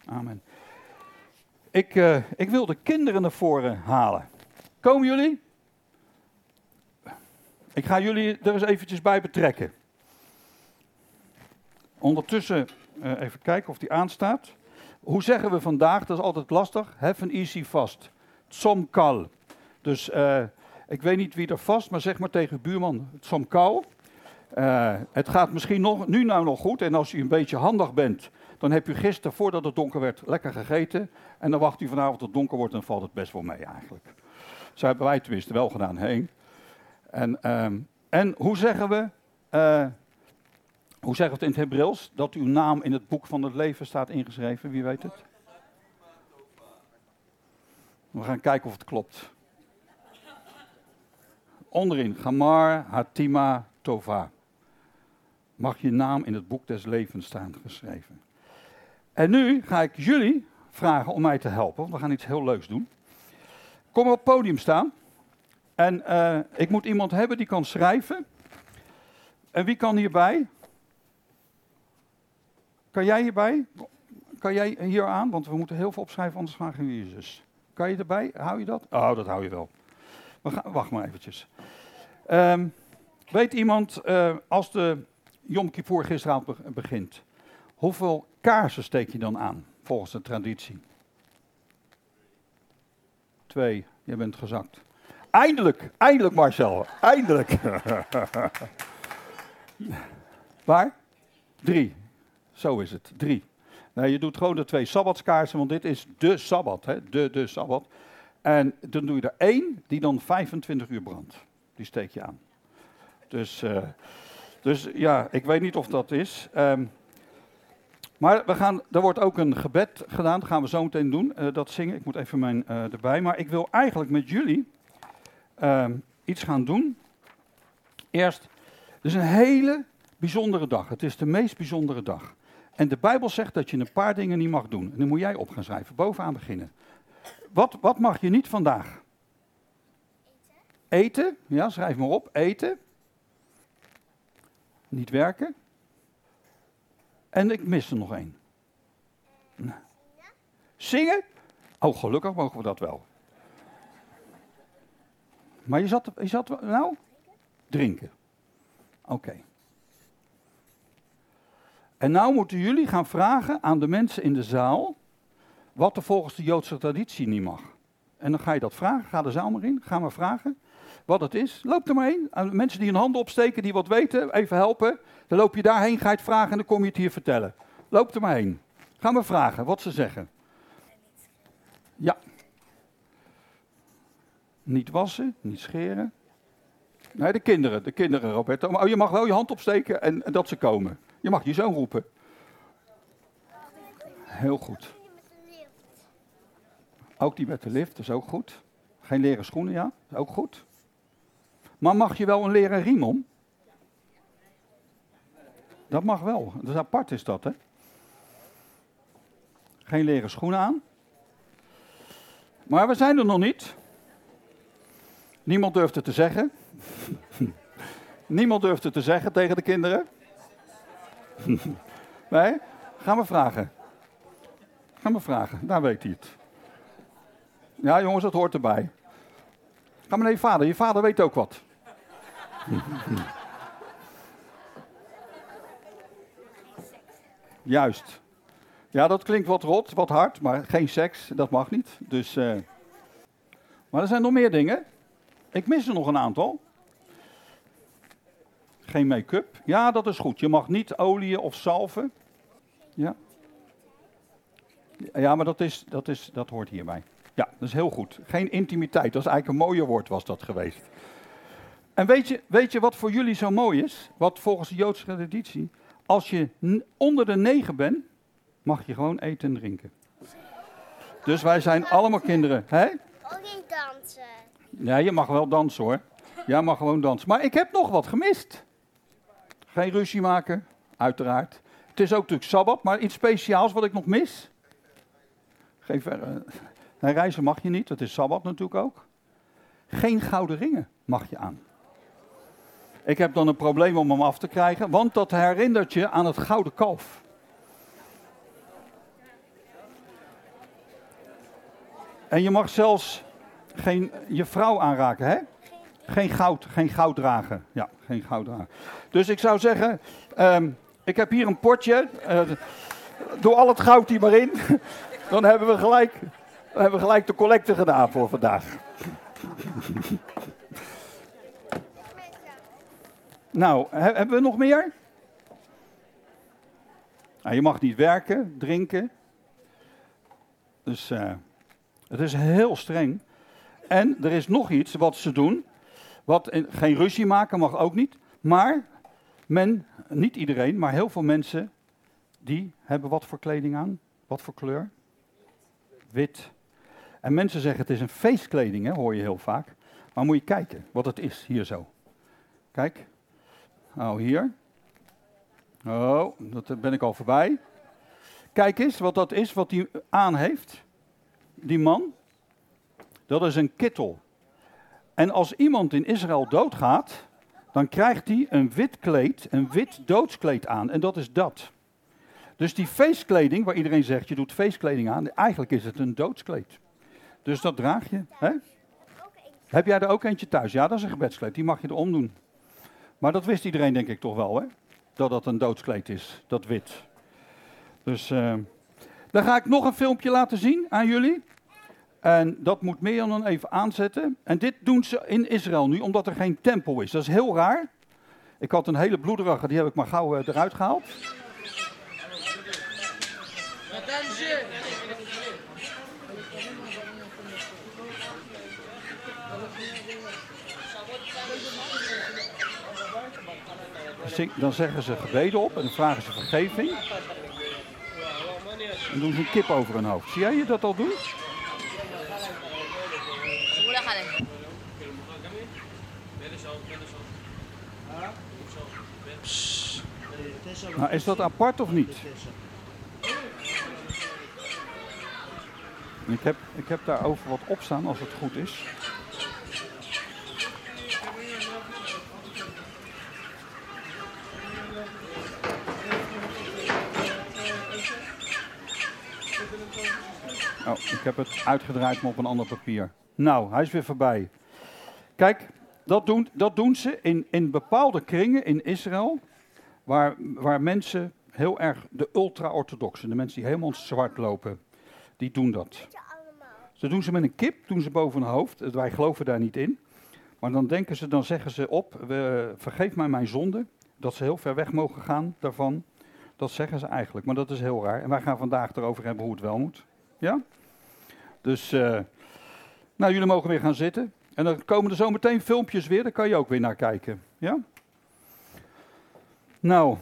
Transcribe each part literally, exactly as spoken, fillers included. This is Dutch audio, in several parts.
Amen. Ik, uh, ik wil de kinderen naar voren halen. Komen jullie? Ik ga jullie er eens eventjes bij betrekken. Ondertussen uh, even kijken of die aanstaat. Hoe zeggen we vandaag? Dat is altijd lastig. Have an easy fast. Tzomkal. Dus uh, ik weet niet wie er vast, maar zeg maar tegen buurman tzomkal. Uh, het gaat misschien nog, nu nou nog goed. En als u een beetje handig bent, dan heb u gisteren, voordat het donker werd, lekker gegeten. En dan wacht u vanavond tot het donker wordt en dan valt het best wel mee eigenlijk. Zo hebben wij tenminste wel gedaan heen. En, um, en hoe zeggen we, uh, hoe zeggen we het in het Hebreeuws? Dat uw naam in het boek van het leven staat ingeschreven, wie weet het? We gaan kijken of het klopt. Onderin, Gamar Hatima Tova. Mag je naam in het boek des levens staan geschreven. En nu ga ik jullie vragen om mij te helpen, want we gaan iets heel leuks doen. Kom op het podium staan. En uh, ik moet iemand hebben die kan schrijven. En wie kan hierbij? Kan jij hierbij? Kan jij hier aan? Want we moeten heel veel opschrijven, anders vragen we Jezus. Kan je erbij? Hou je dat? Oh, dat hou je wel. We gaan, wacht maar eventjes. Um, weet iemand, uh, als de Yom Kippur gisteravond begint, hoeveel kaarsen steek je dan aan, volgens de traditie? Twee. Je bent gezakt. Eindelijk, eindelijk Marcel, eindelijk. Waar? Drie. Zo is het, drie. Nou, je doet gewoon de twee sabbatskaarsen, want dit is de sabbat, hè? De, de sabbat. En dan doe je er één die dan vijfentwintig uur brandt. Die steek je aan. Dus, uh, dus ja, ik weet niet of dat is. Um, maar we gaan, er wordt ook een gebed gedaan, dat gaan we zo meteen doen, uh, dat zingen. Ik moet even mijn uh, erbij. Maar ik wil eigenlijk met jullie uh, iets gaan doen. Eerst, het is een hele bijzondere dag. Het is de meest bijzondere dag. En de Bijbel zegt dat je een paar dingen niet mag doen. En dan moet jij op gaan schrijven, bovenaan beginnen. Wat, wat mag je niet vandaag? Eten. Eten, ja, schrijf maar op. Eten. Niet werken. En ik mis er nog één. Nou. Zingen? Oh, gelukkig mogen we dat wel. Maar je zat, je zat nou? Drinken. Oké. Okay. En nou moeten jullie gaan vragen aan de mensen in de zaal wat er volgens de Joodse traditie niet mag. En dan ga je dat vragen, ga de zaal maar in, ga maar vragen wat het is. Loop er maar heen. Aan mensen die hun handen opsteken, die wat weten, even helpen. Dan loop je daarheen, ga je het vragen en dan kom je het hier vertellen. Loop er maar heen. Ga maar vragen wat ze zeggen. Ja. Niet wassen, niet scheren. Nee, de kinderen, de kinderen, Roberto. Maar oh, je mag wel je hand opsteken en, en dat ze komen. Je mag je zoon roepen. Heel goed. Ook die met de lift, dat is ook goed. Geen leren schoenen, ja, dat is ook goed. Maar mag je wel een leren riem om? Dat mag wel. Dat is apart is dat, hè? Geen leren schoenen aan. Maar we zijn er nog niet. Niemand durft het te zeggen. Niemand durft het te zeggen tegen de kinderen. Nee? Ga maar vragen. Ga maar vragen, daar weet hij het. Ja, jongens, dat hoort erbij. Ga maar naar je vader. Je vader weet ook wat. Juist. Ja, dat klinkt wat rot, wat hard, maar geen seks, dat mag niet. Dus, uh... Maar er zijn nog meer dingen. Ik mis er nog een aantal. Geen make-up. Ja, dat is goed. Je mag niet oliën of zalven. Ja. Ja, maar dat, is, dat, is, dat hoort hierbij. Ja, dat is heel goed. Geen intimiteit. Dat is eigenlijk een mooier woord was dat geweest. En weet je, weet je wat voor jullie zo mooi is? Wat volgens de Joodse traditie. Als je n- onder de negen bent, mag je gewoon eten en drinken. Dus wij zijn allemaal kinderen. Hè? Ook niet dansen. Ja, je mag wel dansen hoor. Jij mag gewoon dansen. Maar ik heb nog wat gemist. Geen ruzie maken, uiteraard. Het is ook natuurlijk Sabbat, maar iets speciaals wat ik nog mis. Geen ver, nee, reizen mag je niet, dat is Sabbat natuurlijk ook. Geen gouden ringen mag je aan. Ik heb dan een probleem om hem af te krijgen, want dat herinnert je aan het gouden kalf. En je mag zelfs geen je vrouw aanraken, hè? Geen goud, geen goud dragen. Ja, geen goud dragen. Dus ik zou zeggen, um, ik heb hier een potje. Uh, doe al het goud hier maar in. Dan hebben we gelijk, dan hebben we gelijk de collecte gedaan voor vandaag. Nou, he, hebben we nog meer? Nou, je mag niet werken, drinken. Dus uh, het is heel streng. En er is nog iets wat ze doen. Wat, geen ruzie maken mag ook niet. Maar men, niet iedereen, maar heel veel mensen, die hebben wat voor kleding aan? Wat voor kleur? Wit. En mensen zeggen het is een feestkleding, hè, hoor je heel vaak. Maar moet je kijken wat het is, hier zo. Kijk. Nou, hier. Oh, dat ben ik al voorbij. Kijk eens wat dat is, wat hij aan heeft. Die man. Dat is een kittel. En als iemand in Israël doodgaat, dan krijgt hij een wit kleed, een wit doodskleed aan. En dat is dat. Dus die feestkleding, waar iedereen zegt, je doet feestkleding aan, eigenlijk is het een doodskleed. Dus dat draag je. Hè? Heb jij er ook eentje thuis? Ja, dat is een gebedskleed, die mag je erom doen. Maar dat wist iedereen denk ik toch wel, hè? Dat dat een doodskleed is, dat wit. Dus uh, dan ga ik nog een filmpje laten zien aan jullie. En dat moet Mirjam dan even aanzetten. En dit doen ze in Israël nu, omdat er geen tempel is. Dat is heel raar. Ik had een hele bloederige, die heb ik maar gauw uh, eruit gehaald. Dan zeggen ze gebeden op en dan vragen ze vergeving. En doen ze een kip over hun hoofd. Zie jij je dat al doen? Nou, is dat apart of niet? Ik heb, ik heb daarover wat opstaan als het goed is. Oh, ik heb het uitgedraaid, maar op een ander papier. Nou, hij is weer voorbij. Kijk, dat doen, dat doen ze in, in bepaalde kringen in Israël, waar, waar mensen heel erg, de ultra-orthodoxen, de mensen die helemaal zwart lopen, die doen dat. Ze doen ze met een kip, doen ze boven hun hoofd. Wij geloven daar niet in. Maar dan denken ze, dan zeggen ze op, we, vergeef mij mijn zonde, dat ze heel ver weg mogen gaan daarvan. Dat zeggen ze eigenlijk, maar dat is heel raar. En wij gaan vandaag erover hebben hoe het wel moet. Ja? Dus, uh, nou, jullie mogen weer gaan zitten. En dan komen er zo meteen filmpjes weer, daar kan je ook weer naar kijken. Ja? Nou.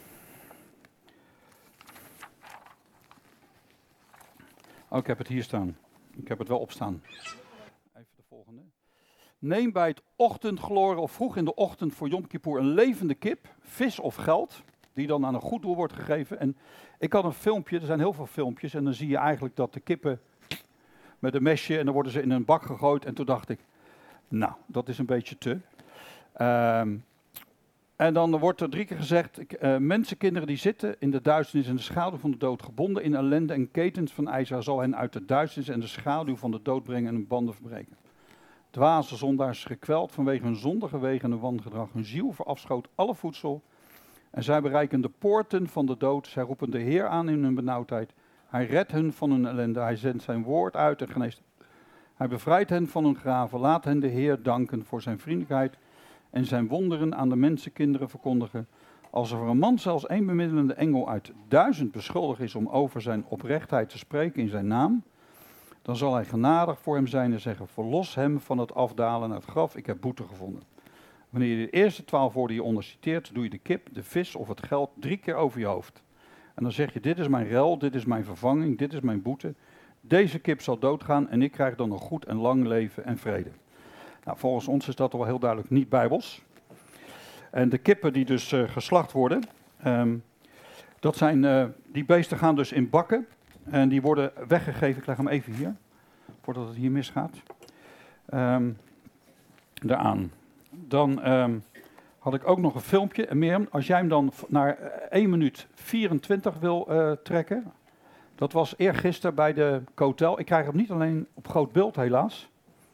Oh, ik heb het hier staan. Ik heb het wel opstaan. Even de volgende. Neem bij het ochtendgloren of vroeg in de ochtend voor Yom Kippur een levende kip, vis of geld, die dan aan een goed doel wordt gegeven. En ik had een filmpje, er zijn heel veel filmpjes, en dan zie je eigenlijk dat de kippen met een mesje, en dan worden ze in een bak gegooid. En toen dacht ik, nou, dat is een beetje te. Um, en dan wordt er drie keer gezegd, uh, mensenkinderen die zitten in de duisternis en de schaduw van de dood, gebonden in ellende en ketens van ijzer, zal hen uit de duisternis en de schaduw van de dood brengen en hun banden verbreken. Dwaze zondaars, gekweld vanwege hun zondige wegen en hun wangedrag, hun ziel verafschoot alle voedsel. En zij bereiken de poorten van de dood, zij roepen de Heer aan in hun benauwdheid. Hij redt hen van hun ellende, hij zendt zijn woord uit en geneest. Hij bevrijdt hen van hun graven, laat hen de Heer danken voor zijn vriendelijkheid en zijn wonderen aan de mensenkinderen verkondigen. Als er voor een man zelfs één bemiddelende engel uit duizend beschuldigd is om over zijn oprechtheid te spreken in zijn naam, dan zal hij genadig voor hem zijn en zeggen, verlos hem van het afdalen naar het graf, ik heb boete gevonden. Wanneer je de eerste twaalf woorden hieronder citeert, doe je de kip, de vis of het geld drie keer over je hoofd. En dan zeg je, dit is mijn ruil, dit is mijn vervanging, dit is mijn boete. Deze kip zal doodgaan en ik krijg dan een goed en lang leven en vrede. Nou, volgens ons is dat wel heel duidelijk niet bijbels. En de kippen die dus uh, geslacht worden, um, dat zijn, uh, die beesten gaan dus in bakken. En die worden weggegeven, ik leg hem even hier, voordat het hier misgaat. Um, daaraan. Dan um, had ik ook nog een filmpje. En Mirjam, als jij hem dan naar één minuut vierentwintig wil uh, trekken, Dat was eergisteren bij de Kotel. Ik krijg hem niet alleen op groot beeld helaas.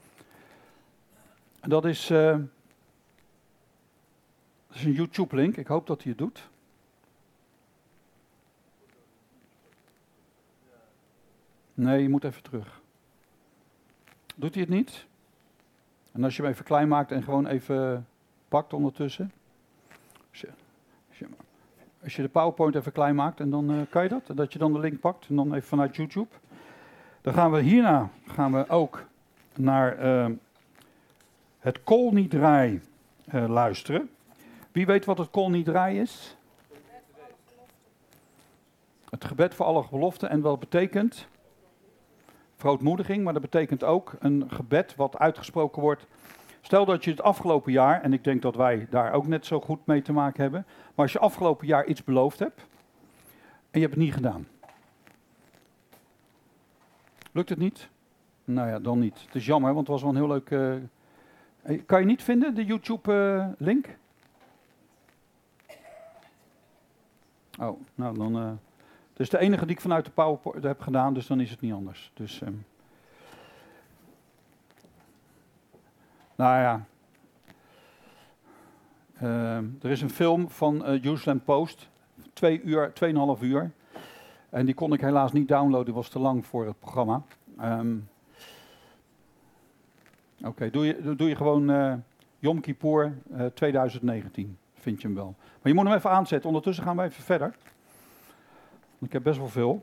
En dat is, uh, dat is een YouTube link. Ik hoop dat hij het doet. Nee, je moet even terug. Doet hij het niet? En als je hem even klein maakt en gewoon even pakt ondertussen. Als je, als je, als je de PowerPoint even klein maakt en dan uh, kan je dat. En dat je dan de link pakt en dan even vanuit YouTube. Dan gaan we hierna gaan we ook naar uh, het koolniedraai uh, luisteren. Wie weet wat het koolniedraai is? Het gebed voor alle beloften. En wat betekent? Verootmoediging, maar dat betekent ook een gebed wat uitgesproken wordt. Stel dat je het afgelopen jaar, en ik denk dat wij daar ook net zo goed mee te maken hebben, maar als je afgelopen jaar iets beloofd hebt en je hebt het niet gedaan. Lukt het niet? Nou ja, dan niet. Het is jammer, want het was wel een heel leuk... Uh, kan je niet vinden, de YouTube-link? Uh, oh, nou dan... Uh, het is de enige die ik vanuit de PowerPoint heb gedaan, dus dan is het niet anders. Dus, um, nou ja. Uh, er is een film van uh, Jerusalem Post. Twee uur, tweeënhalf uur. En die kon ik helaas niet downloaden, die was te lang voor het programma. Um, Oké, okay, doe, je, doe je gewoon uh, Yom Kippur uh, twintig negentien. Vind je hem wel. Maar je moet hem even aanzetten. Ondertussen gaan we even verder. Ik heb best wel veel.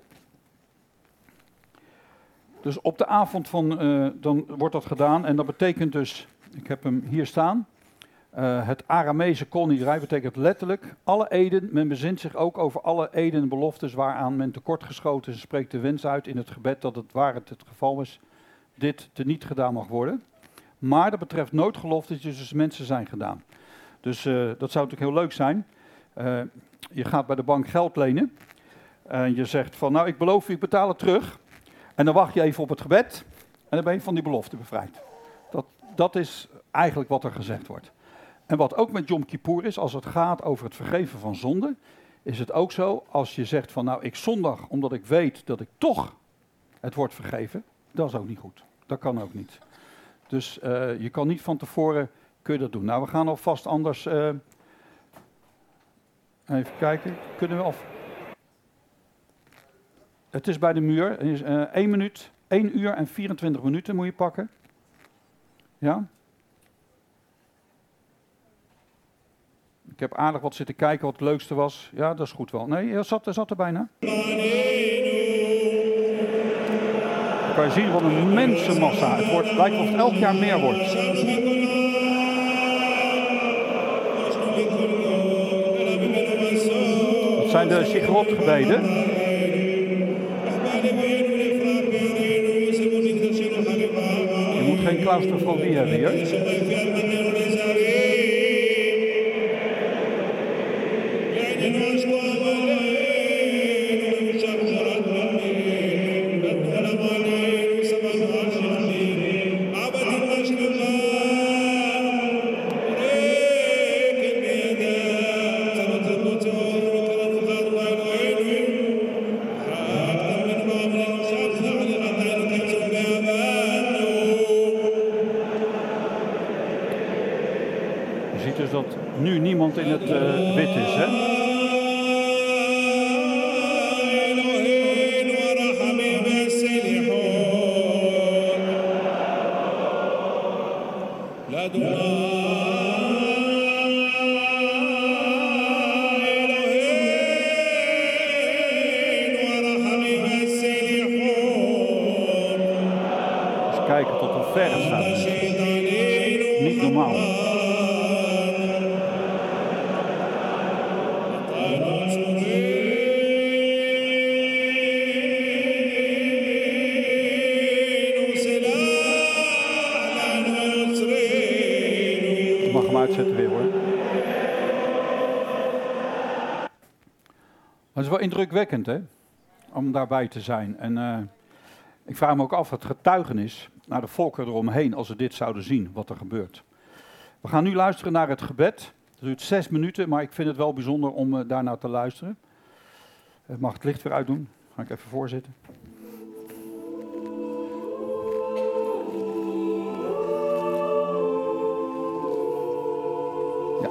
Dus op de avond van, uh, dan wordt dat gedaan. En dat betekent dus, ik heb hem hier staan. Uh, het Aramese koolniedraai betekent letterlijk alle eden. Men bezint zich ook over alle eden en beloftes waaraan men tekortgeschoten is. En spreekt de wens uit in het gebed dat het, waar het het geval is, dit teniet gedaan mag worden. Maar dat betreft nooit geloftes, dus mensen zijn gedaan. Dus uh, dat zou natuurlijk heel leuk zijn. Uh, je gaat bij de bank geld lenen. En je zegt van, nou ik beloof u, ik betaal het terug. En dan wacht je even op het gebed. En dan ben je van die belofte bevrijd. Dat, dat is eigenlijk wat er gezegd wordt. En wat ook met Yom Kippur is, als het gaat over het vergeven van zonde, is het ook zo, als je zegt van, nou ik zondag omdat ik weet dat ik toch het wordt vergeven. Dat is ook niet goed. Dat kan ook niet. Dus uh, je kan niet van tevoren, kun je dat doen. Nou, we gaan alvast anders, uh, even kijken, kunnen we of... Het is bij de muur, het is uh, één minuut, één uur en vierentwintig minuten moet je pakken. Ja? Ik heb aardig wat zitten kijken wat het leukste was. Ja, dat is goed wel. Nee, dat zat, dat zat er bijna. Dan kan je zien wat een mensenmassa. Het wordt, lijkt wel of het elk jaar meer wordt. Dat zijn de Shigrot-gebeden. Je moet geen claustrofobie hebben hier. Nu niemand in het uh, wit is, hè? Eens kijken tot hoe ver het staat. Niet normaal. Uitzetten weer hoor. Het is wel indrukwekkend hè, om daarbij te zijn. En uh, ik vraag me ook af het getuigenis naar de volken eromheen als ze dit zouden zien, wat er gebeurt. We gaan nu luisteren naar het gebed. Het duurt zes minuten, maar ik vind het wel bijzonder om uh, daarnaar te luisteren. Ik mag het licht weer uitdoen. Ga ik even voorzitten. Ja.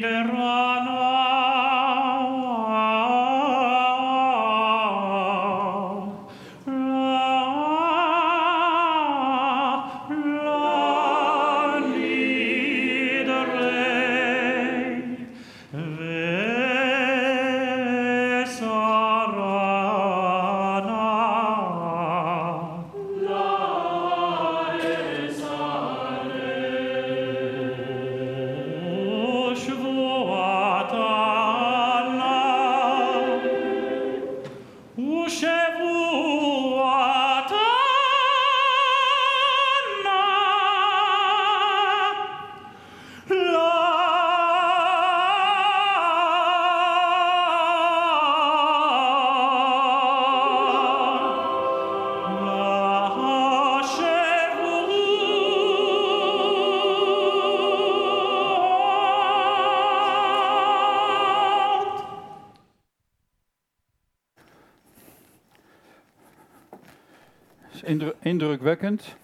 Indru- indrukwekkend. Ik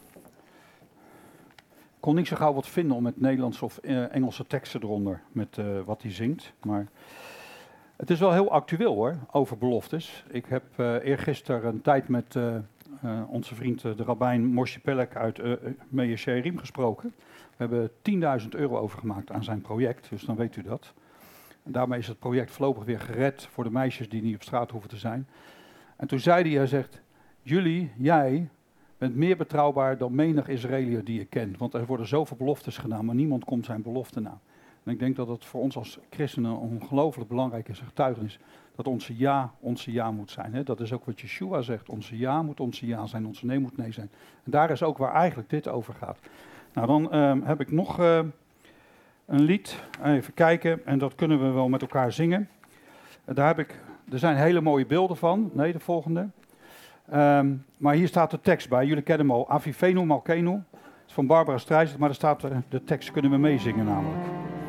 kon niet zo gauw wat vinden om met Nederlandse of uh, Engelse teksten eronder, met uh, wat hij zingt. Maar het is wel heel actueel hoor, over beloftes. Ik heb uh, eergisteren een tijd met uh, uh, onze vriend uh, de rabbijn Moshe Pelek uit uh, Meir Shearim gesproken. We hebben tienduizend euro overgemaakt aan zijn project, dus dan weet u dat. En daarmee is het project voorlopig weer gered voor de meisjes die niet op straat hoeven te zijn. En toen zei hij, hij zegt, jullie, jij, bent meer betrouwbaar dan menig Israëliër die je kent. Want er worden zoveel beloftes gedaan, maar niemand komt zijn belofte na. En ik denk dat het voor ons als christenen ongelooflijk belangrijk is, een getuigenis, dat onze ja, onze ja moet zijn. Hè? Dat is ook wat Yeshua zegt, onze ja moet onze ja zijn, onze nee moet nee zijn. En daar is ook waar eigenlijk dit over gaat. Nou, dan uh, heb ik nog uh, een lied, even kijken, en dat kunnen we wel met elkaar zingen. Uh, daar heb ik, er zijn hele mooie beelden van, nee, de volgende. Um, maar hier staat de tekst bij, jullie kennen hem al, Avivenu Malkenu. Het is van Barbara Streisand, maar er staat uh, de tekst, kunnen we meezingen namelijk.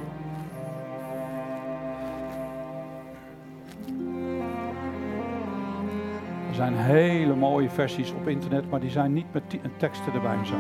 Er zijn hele mooie versies op internet, maar die zijn niet met teksten erbij en zo.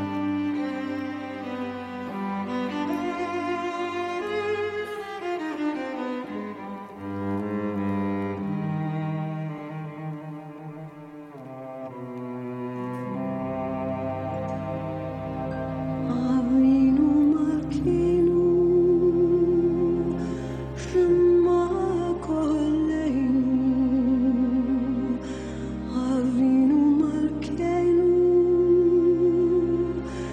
Avinu Malkeinu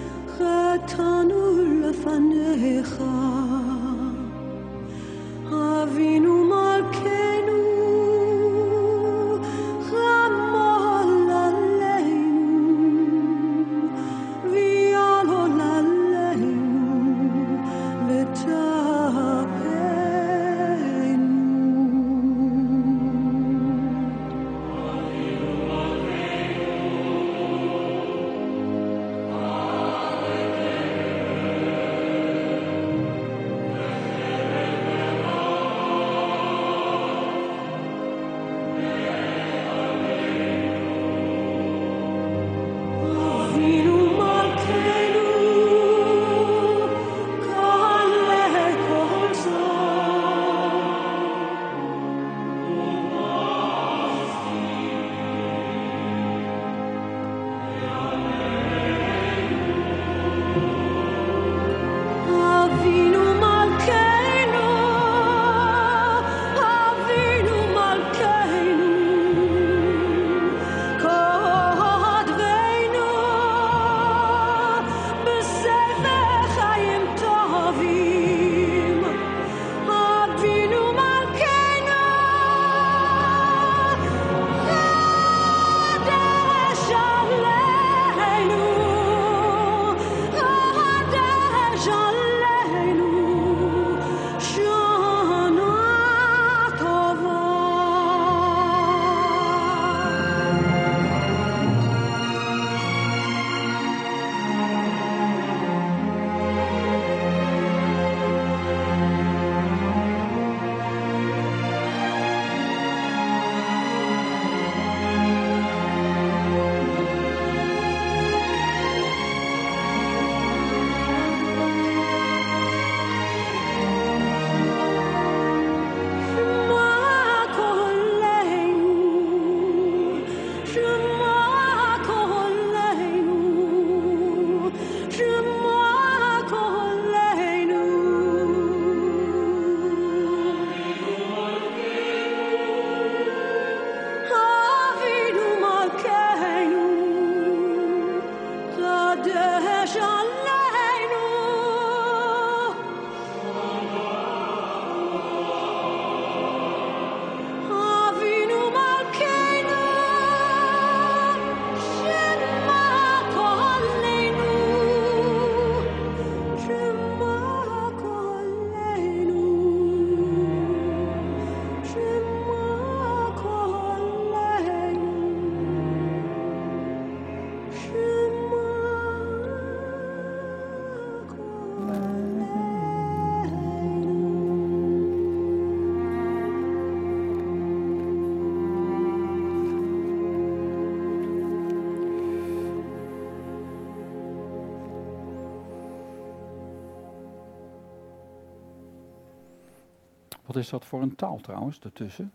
Wat is dat voor een taal trouwens, ertussen?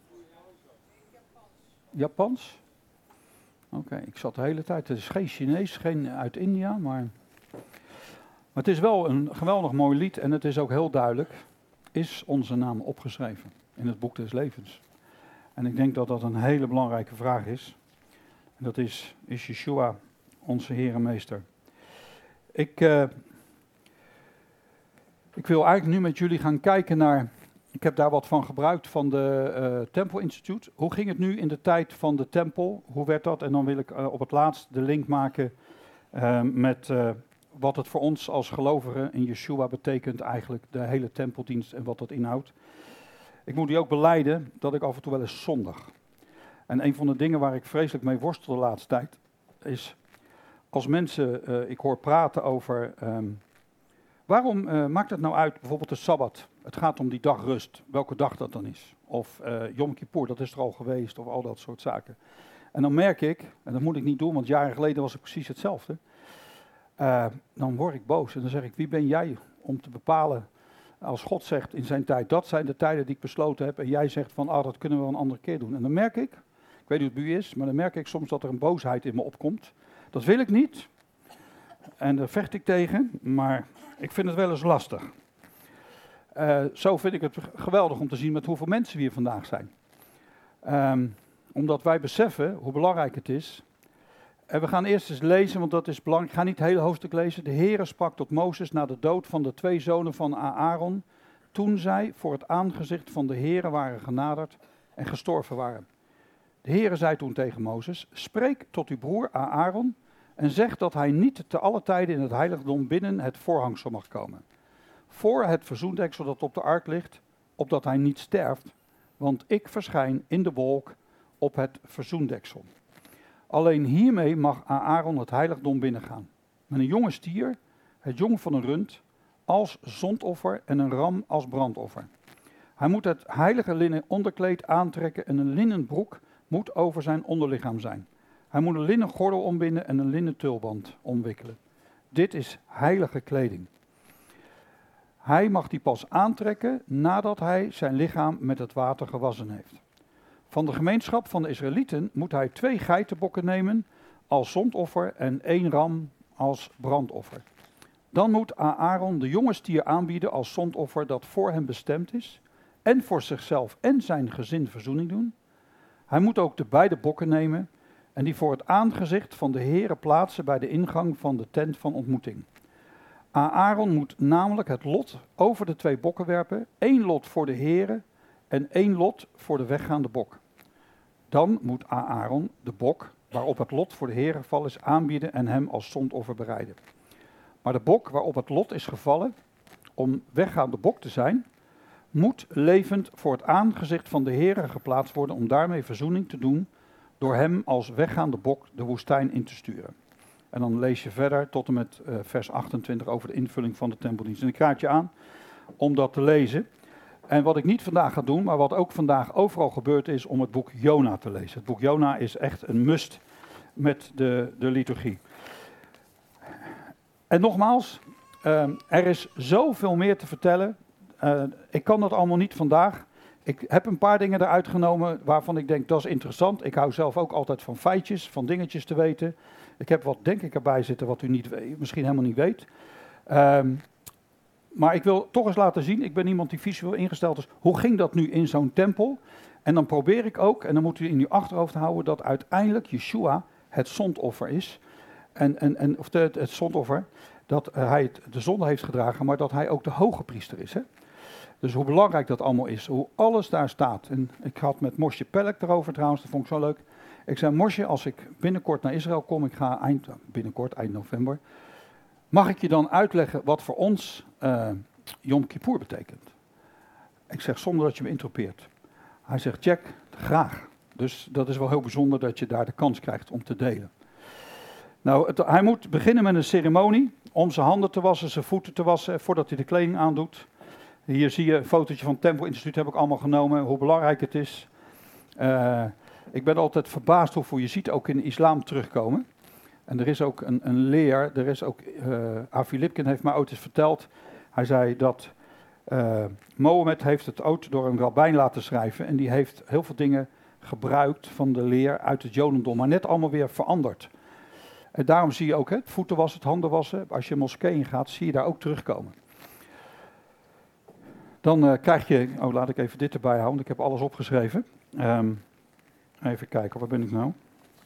Japans? Oké, okay, ik zat de hele tijd, het is geen Chinees, geen uit India, maar... Maar het is wel een geweldig mooi lied en het is ook heel duidelijk, is onze naam opgeschreven in het boek des levens. En ik denk dat dat een hele belangrijke vraag is. En dat is, is Yeshua onze Heer en Meester? Ik, uh, ik wil eigenlijk nu met jullie gaan kijken naar, ik heb daar wat van gebruikt van de uh, Temple Institute. Hoe ging het nu in de tijd van de tempel? Hoe werd dat? En dan wil ik uh, op het laatst de link maken uh, met... Uh, wat het voor ons als gelovigen in Yeshua betekent eigenlijk, de hele tempeldienst en wat dat inhoudt. Ik moet u ook belijden dat ik af en toe wel eens zondig. En een van de dingen waar ik vreselijk mee worstel de laatste tijd, is als mensen, uh, ik hoor praten over, um, waarom uh, maakt het nou uit, bijvoorbeeld de Sabbat, het gaat om die dag rust, welke dag dat dan is. Of uh, Yom Kippur, dat is er al geweest, of al dat soort zaken. En dan merk ik, en dat moet ik niet doen, want jaren geleden was het precies hetzelfde. Uh, dan word ik boos en dan zeg ik, wie ben jij om te bepalen, als God zegt in zijn tijd, dat zijn de tijden die ik besloten heb en jij zegt van, ah, dat kunnen we een andere keer doen. En dan merk ik, ik weet niet hoe het bij u is, maar dan merk ik soms dat er een boosheid in me opkomt. Dat wil ik niet en daar vecht ik tegen, maar ik vind het wel eens lastig. Uh, zo vind ik het geweldig om te zien met hoeveel mensen we hier vandaag zijn. Um, omdat wij beseffen hoe belangrijk het is. En we gaan eerst eens lezen, want dat is belangrijk. Ik ga niet het hele hoofdstuk lezen. De Heere sprak tot Mozes na de dood van de twee zonen van Aaron, toen zij voor het aangezicht van de Heere waren genaderd en gestorven waren. De Heere zei toen tegen Mozes, spreek tot uw broer Aaron en zeg dat hij niet te alle tijden in het heiligdom binnen het voorhangsel mag komen. Voor het verzoendeksel dat op de ark ligt, opdat hij niet sterft, want ik verschijn in de wolk op het verzoendeksel. Alleen hiermee mag Aaron het heiligdom binnengaan. Met een jonge stier, het jong van een rund, als zondoffer en een ram als brandoffer. Hij moet het heilige linnen onderkleed aantrekken en een linnen broek moet over zijn onderlichaam zijn. Hij moet een linnen gordel ombinden en een linnen tulband omwikkelen. Dit is heilige kleding. Hij mag die pas aantrekken nadat hij zijn lichaam met het water gewassen heeft. Van de gemeenschap van de Israëlieten moet hij twee geitenbokken nemen als zondoffer en één ram als brandoffer. Dan moet Aaron de jonge stier aanbieden als zondoffer dat voor hem bestemd is en voor zichzelf en zijn gezin verzoening doen. Hij moet ook de beide bokken nemen en die voor het aangezicht van de Heere plaatsen bij de ingang van de tent van ontmoeting. Aaron moet namelijk het lot over de twee bokken werpen, één lot voor de Heere en één lot voor de weggaande bok. Dan moet Aaron de bok, waarop het lot voor de Heere gevallen is, aanbieden en hem als zondoffer bereiden. Maar de bok waarop het lot is gevallen, om weggaande bok te zijn, moet levend voor het aangezicht van de Heere geplaatst worden om daarmee verzoening te doen door hem als weggaande bok de woestijn in te sturen. En dan lees je verder tot en met uh, vers achtentwintig over de invulling van de tempeldienst. En ik raad je aan om dat te lezen. En wat ik niet vandaag ga doen, maar wat ook vandaag overal gebeurd is, om het boek Jona te lezen. Het boek Jona is echt een must met de, de liturgie. En nogmaals, uh, er is zoveel meer te vertellen. Uh, ik kan dat allemaal niet vandaag. Ik heb een paar dingen eruit genomen waarvan ik denk dat is interessant. Ik hou zelf ook altijd van feitjes, van dingetjes te weten. Ik heb wat denk ik erbij zitten wat u niet, misschien helemaal niet weet. Um, maar ik wil toch eens laten zien, ik ben iemand die visueel ingesteld is. Hoe ging dat nu in zo'n tempel? En dan probeer ik ook, en dan moet u in uw achterhoofd houden, dat uiteindelijk Yeshua het zondoffer is. En, en, en, of de, het zondoffer, dat hij het, de zonde heeft gedragen, maar dat hij ook de hoge priester is. Hè? Dus hoe belangrijk dat allemaal is, hoe alles daar staat. En ik had met Moshe Pelek erover trouwens, dat vond ik zo leuk. Ik zei, Moshe, als ik binnenkort naar Israël kom, ik ga eind, binnenkort, eind november, mag ik je dan uitleggen wat voor ons uh, Yom Kippur betekent? Ik zeg, zonder dat je me interropeert. Hij zegt, Jack, graag. Dus dat is wel heel bijzonder dat je daar de kans krijgt om te delen. Nou, het, hij moet beginnen met een ceremonie om zijn handen te wassen, zijn voeten te wassen, voordat hij de kleding aandoet. Hier zie je een fotootje van het Temple Instituut, heb ik allemaal genomen, hoe belangrijk het is. Uh, ik ben altijd verbaasd hoeveel je ziet ook in de islam terugkomen. En er is ook een, een leer, er is ook, uh, Avi Lipkin heeft mij ooit eens verteld, hij zei dat Uh, Mohammed heeft het ook door een rabbijn laten schrijven. En die heeft heel veel dingen gebruikt van de leer uit het Jodendom. Maar net allemaal weer veranderd. En daarom zie je ook het voeten wassen, het handen wassen. Als je moskeeën gaat, zie je daar ook terugkomen. Dan uh, krijg je, oh laat ik even dit erbij houden, want ik heb alles opgeschreven. Um, even kijken, waar ben ik nou?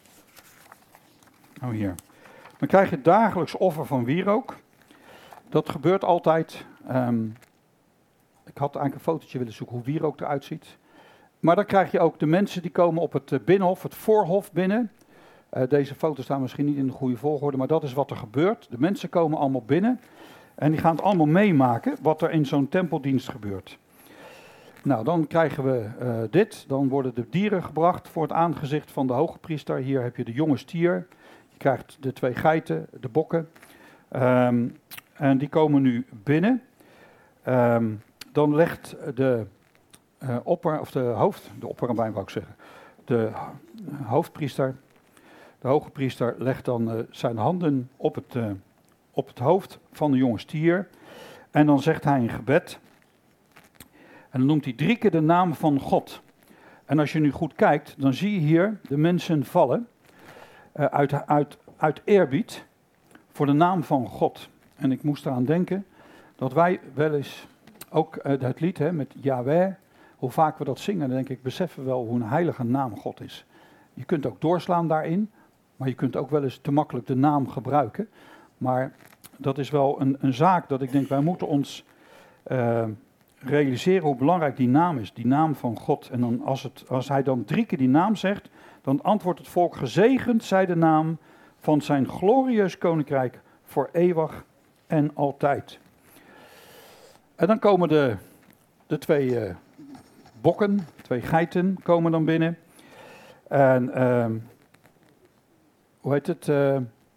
Oh hier. Dan krijg je het dagelijks offer van wierook. Dat gebeurt altijd. Um, ik had eigenlijk een fotootje willen zoeken hoe wierook eruit ziet. Maar dan krijg je ook de mensen die komen op het binnenhof, het voorhof binnen. Uh, deze foto's staan misschien niet in de goede volgorde, maar dat is wat er gebeurt. De mensen komen allemaal binnen en die gaan het allemaal meemaken wat er in zo'n tempeldienst gebeurt. Nou, dan krijgen we uh, dit. Dan worden de dieren gebracht voor het aangezicht van de hoge priester. Hier heb je de jonge stier. Je krijgt de twee geiten, de bokken. Um, en die komen nu binnen. Um, dan legt de uh, opper, of de hoofd, de opperrabijn wou ik zeggen, de uh, hoofdpriester, de hoge priester legt dan uh, zijn handen op het, uh, op het hoofd van de jonge stier. En dan zegt hij een gebed. En dan noemt hij drie keer de naam van God. En als je nu goed kijkt, dan zie je hier de mensen vallen uh, uit, uit, uit eerbied voor de naam van God. En ik moest eraan denken dat wij wel eens, ook uh, het lied hè, met Yahweh, hoe vaak we dat zingen, dan denk ik, beseffen we wel hoe een heilige naam God is. Je kunt ook doorslaan daarin, maar je kunt ook wel eens te makkelijk de naam gebruiken. Maar dat is wel een, een zaak dat ik denk, wij moeten ons uh, realiseren hoe belangrijk die naam is, die naam van God. En dan als, het, als hij dan drie keer die naam zegt, dan antwoordt het volk, gezegend zij de naam van zijn glorieus koninkrijk voor eeuwig en altijd. En dan komen de, de twee uh, bokken, twee geiten komen dan binnen. En uh, hoe heet het? Uh,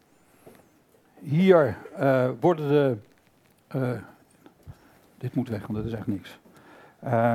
hier uh, worden de... Uh, dit moet weg, want dat is echt niks. Uh,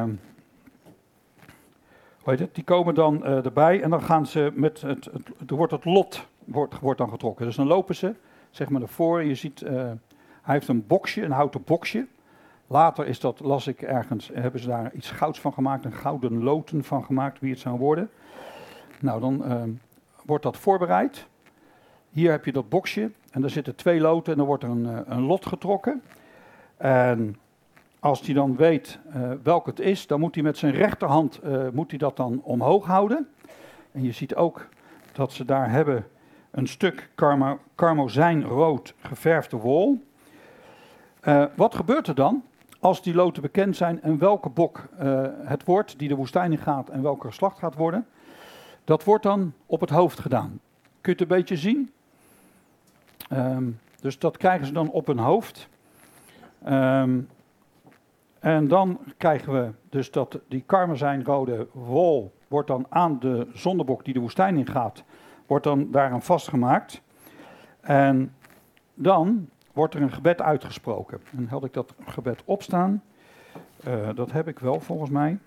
hoe heet het? Die komen dan uh, erbij en dan gaan ze met het... het er wordt het lot wordt, wordt dan getrokken. Dus dan lopen ze, zeg maar ervoor. Je ziet, uh, hij heeft een boksje, een houten boksje. Later is dat, las ik ergens, hebben ze daar iets gouds van gemaakt, een gouden loten van gemaakt, wie het zou worden. Nou, dan uh, wordt dat voorbereid. Hier heb je dat boksje en daar zitten twee loten en dan wordt er een, uh, een lot getrokken. En als hij dan weet uh, welk het is, dan moet hij met zijn rechterhand uh, moet hij dat dan omhoog houden. En je ziet ook dat ze daar hebben een stuk karma, karmozijnrood geverfde wol. Uh, wat gebeurt er dan als die loten bekend zijn en welke bok uh, het wordt die de woestijn in gaat en welke geslacht gaat worden? Dat wordt dan op het hoofd gedaan. Kun je het een beetje zien? Um, dus dat krijgen ze dan op hun hoofd. Um, en dan krijgen we dus dat die karmozijnrode wol wordt dan aan de zondebok die de woestijn in gaat, wordt dan daaraan vastgemaakt. En dan wordt er een gebed uitgesproken. En had ik dat gebed opstaan. Uh, dat heb ik wel volgens mij.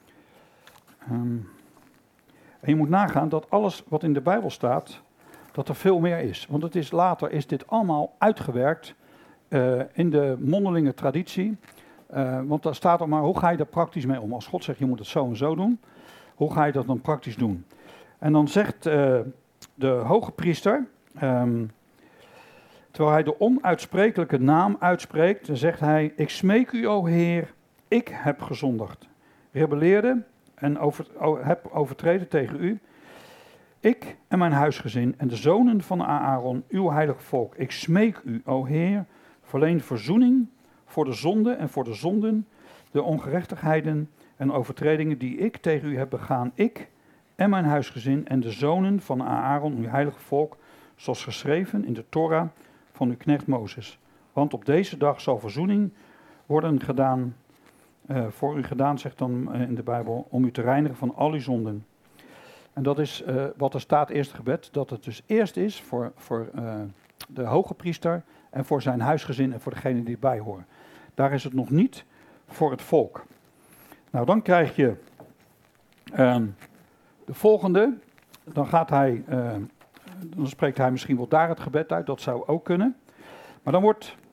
Um, en je moet nagaan dat alles wat in de Bijbel staat, dat er veel meer is. Want het is later is dit allemaal uitgewerkt uh, in de mondelinge traditie. Uh, want daar staat er maar, hoe ga je daar praktisch mee om? Als God zegt, je moet het zo en zo doen. Hoe ga je dat dan praktisch doen? En dan zegt uh, de hoge priester, um, terwijl hij de onuitsprekelijke naam uitspreekt, dan zegt hij, ik smeek u, o Heer, ik heb gezondigd, rebelleerde en over, o, heb overtreden tegen u. Ik en mijn huisgezin en de zonen van Aaron, uw heilige volk. Ik smeek u, o Heer, verleen verzoening voor de zonde en voor de zonden, de ongerechtigheden en overtredingen die ik tegen u heb begaan. Ik en mijn huisgezin en de zonen van Aaron, uw heilige volk, zoals geschreven in de Torah van uw knecht Mozes. Want op deze dag zal verzoening worden gedaan, uh, voor u gedaan, zegt dan uh, in de Bijbel, om u te reinigen van al uw zonden. En dat is uh, wat er staat, eerste gebed, dat het dus eerst is voor, voor uh, de hoge priester en voor zijn huisgezin en voor degenen die erbij horen. Daar is het nog niet voor het volk. Nou, dan krijg je uh, de volgende. Dan gaat hij, uh, dan spreekt hij misschien wel daar het gebed uit, dat zou ook kunnen. Maar dan wordt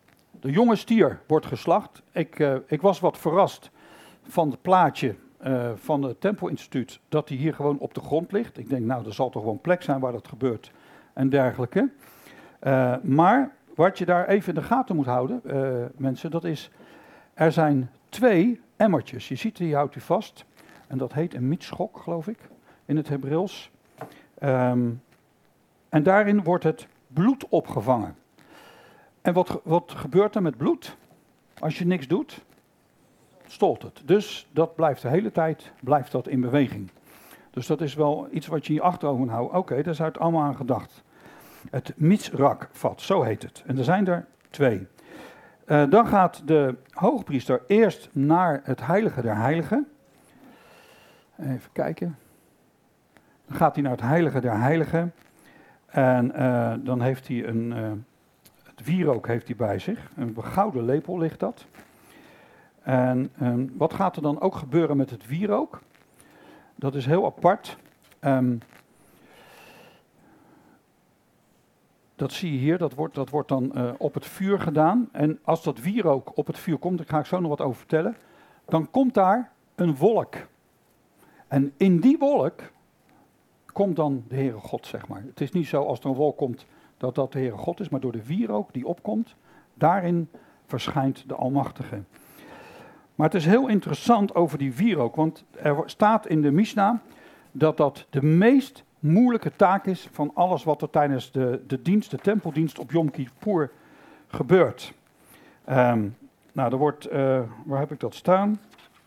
De jonge stier wordt geslacht. Ik, uh, ik was wat verrast van het plaatje uh, van het Tempelinstituut, dat die hier gewoon op de grond ligt. Ik denk, nou, er zal toch wel een plek zijn waar dat gebeurt en dergelijke. Uh, maar wat je daar even in de gaten moet houden, uh, mensen, dat is, er zijn twee emmertjes. Je ziet, die houdt u vast. En dat heet een mitschok, geloof ik, in het Hebreeuws. Um, en daarin wordt het bloed opgevangen. En wat, wat gebeurt er met bloed? Als je niks doet, stolt het. Dus dat blijft de hele tijd blijft dat in beweging. Dus dat is wel iets wat je in je achterhoofd houdt. Oké, okay, daar is het allemaal aan gedacht. Het mitzrakvat, zo heet het. En er zijn er twee. Uh, dan gaat de hoogpriester eerst naar het heilige der heiligen. Even kijken. Dan gaat hij naar het heilige der heiligen. En uh, dan heeft hij een... Uh, het wierook heeft hij bij zich. Een gouden lepel ligt dat. En um, wat gaat er dan ook gebeuren met het wierook? Dat is heel apart. Um, dat zie je hier, dat wordt, dat wordt dan uh, op het vuur gedaan. En als dat wierook op het vuur komt, daar ga ik zo nog wat over vertellen, dan komt daar een wolk. En in die wolk komt dan de Heere God, zeg maar. Het is niet zo als er een wolk komt dat dat de Heere God is, maar door de wierook die opkomt, daarin verschijnt de Almachtige. Maar het is heel interessant over die wierook, want er staat in de Mishnah dat dat de meest moeilijke taak is van alles wat er tijdens de, de dienst, de tempeldienst op Yom Kippur gebeurt. Um, nou, er wordt, uh, waar heb ik dat staan?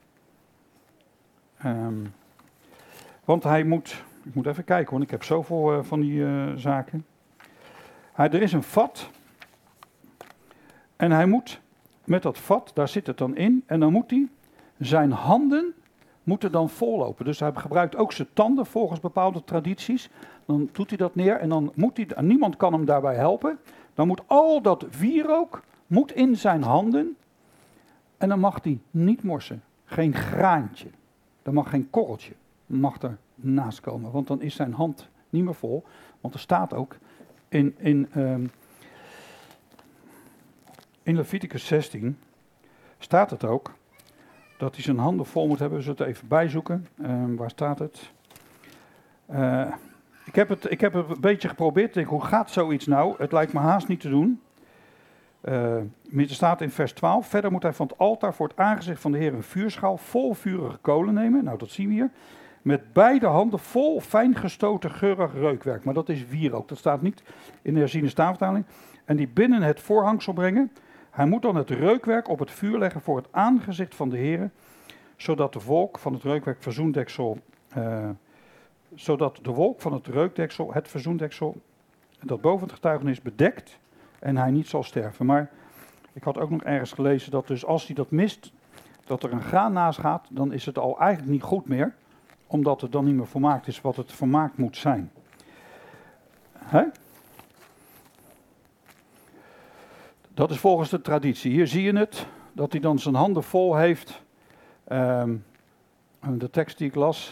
Um, want hij moet, ik moet even kijken, want ik heb zoveel uh, van die uh, zaken. Hij, er is een vat en hij moet met dat vat, daar zit het dan in, en dan moet hij zijn handen moeten dan vollopen. Dus hij gebruikt ook zijn tanden volgens bepaalde tradities. Dan doet hij dat neer en dan moet hij, en niemand kan hem daarbij helpen. Dan moet al dat wierook moet in zijn handen en dan mag hij niet morsen. Geen graantje. Er mag geen korreltje mag er naast komen, want dan is zijn hand niet meer vol. Want er staat ook in, in, um, in Leviticus zestien, staat het ook, dat hij zijn handen vol moet hebben. We zullen het even bijzoeken. Um, waar staat het? Uh, ik, heb het? Ik heb het een beetje geprobeerd. Ik denk, hoe gaat zoiets nou? Het lijkt me haast niet te doen. Uh, er staat in vers twaalf. Verder moet hij van het altaar voor het aangezicht van de Heer een vuurschaal vol vurige kolen nemen. Nou, dat zien we hier. Met beide handen vol fijn gestoten geurig reukwerk. Maar dat is wierook. Dat staat niet in de herziene staafvertaling. En die binnen het voorhangsel brengen. Hij moet dan het reukwerk op het vuur leggen voor het aangezicht van de Heer, zodat de wolk van het reukwerk verzoendeksel, uh, zodat de wolk van het reukdeksel, het verzoendeksel, dat boven het getuigenis bedekt en hij niet zal sterven. Maar ik had ook nog ergens gelezen dat dus als hij dat mist, dat er een graan naast gaat, dan is het al eigenlijk niet goed meer, omdat het dan niet meer volmaakt is wat het volmaakt moet zijn. Hè? Dat is volgens de traditie. Hier zie je het, dat hij dan zijn handen vol heeft. Um, de tekst die ik las.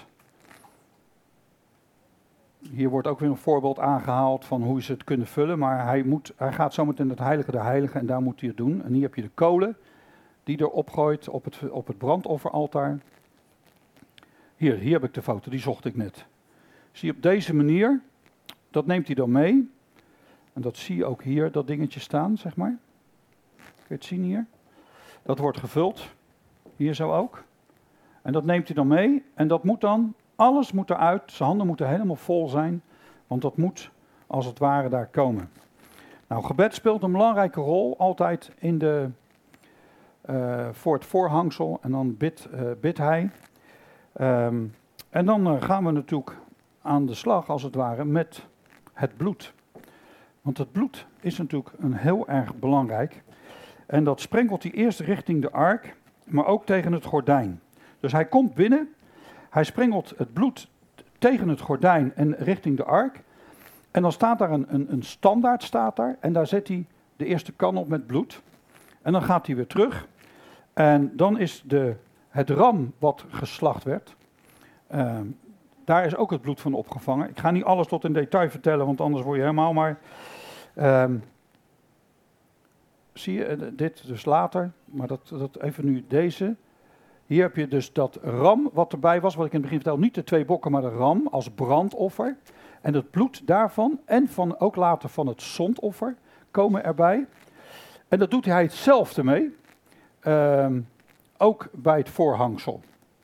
Hier wordt ook weer een voorbeeld aangehaald van hoe ze het kunnen vullen. Maar hij, moet, hij gaat zometeen naar het heilige der heiligen en daar moet hij het doen. En hier heb je de kolen die er opgooit op het, op het brandofferaltaar. Hier, hier heb ik de foto, die zocht ik net. Zie je op deze manier, dat neemt hij dan mee. En dat zie je ook hier, dat dingetje staan, zeg maar. Kun je het zien hier? Dat wordt gevuld. Hier zo ook. En dat neemt hij dan mee. En dat moet dan, alles moet eruit. Zijn handen moeten helemaal vol zijn. Want dat moet, als het ware, daar komen. Nou, gebed speelt een belangrijke rol. Altijd in de, uh, voor het voorhangsel. En dan bidt uh, bid hij. Um, en dan uh, gaan we natuurlijk aan de slag, als het ware, met het bloed. Want het bloed is natuurlijk een heel erg belangrijk. En dat sprenkelt hij eerst richting de ark, maar ook tegen het gordijn. Dus hij komt binnen, hij sprenkelt het bloed tegen het gordijn en richting de ark. En dan staat daar een, een, een standaard, staat daar, en daar zet hij de eerste kan op met bloed. En dan gaat hij weer terug. En dan is de, het ram wat geslacht werd, uh, daar is ook het bloed van opgevangen. Ik ga niet alles tot in detail vertellen, want anders word je helemaal maar... Uh, zie je, uh, dit dus later, maar dat, dat even nu deze. Hier heb je dus dat ram wat erbij was, wat ik in het begin vertelde. Niet de twee bokken, maar de ram als brandoffer. En het bloed daarvan en van, ook later van het zondoffer komen erbij. En dat doet hij hetzelfde mee. Uh, ook bij het voorhangsel.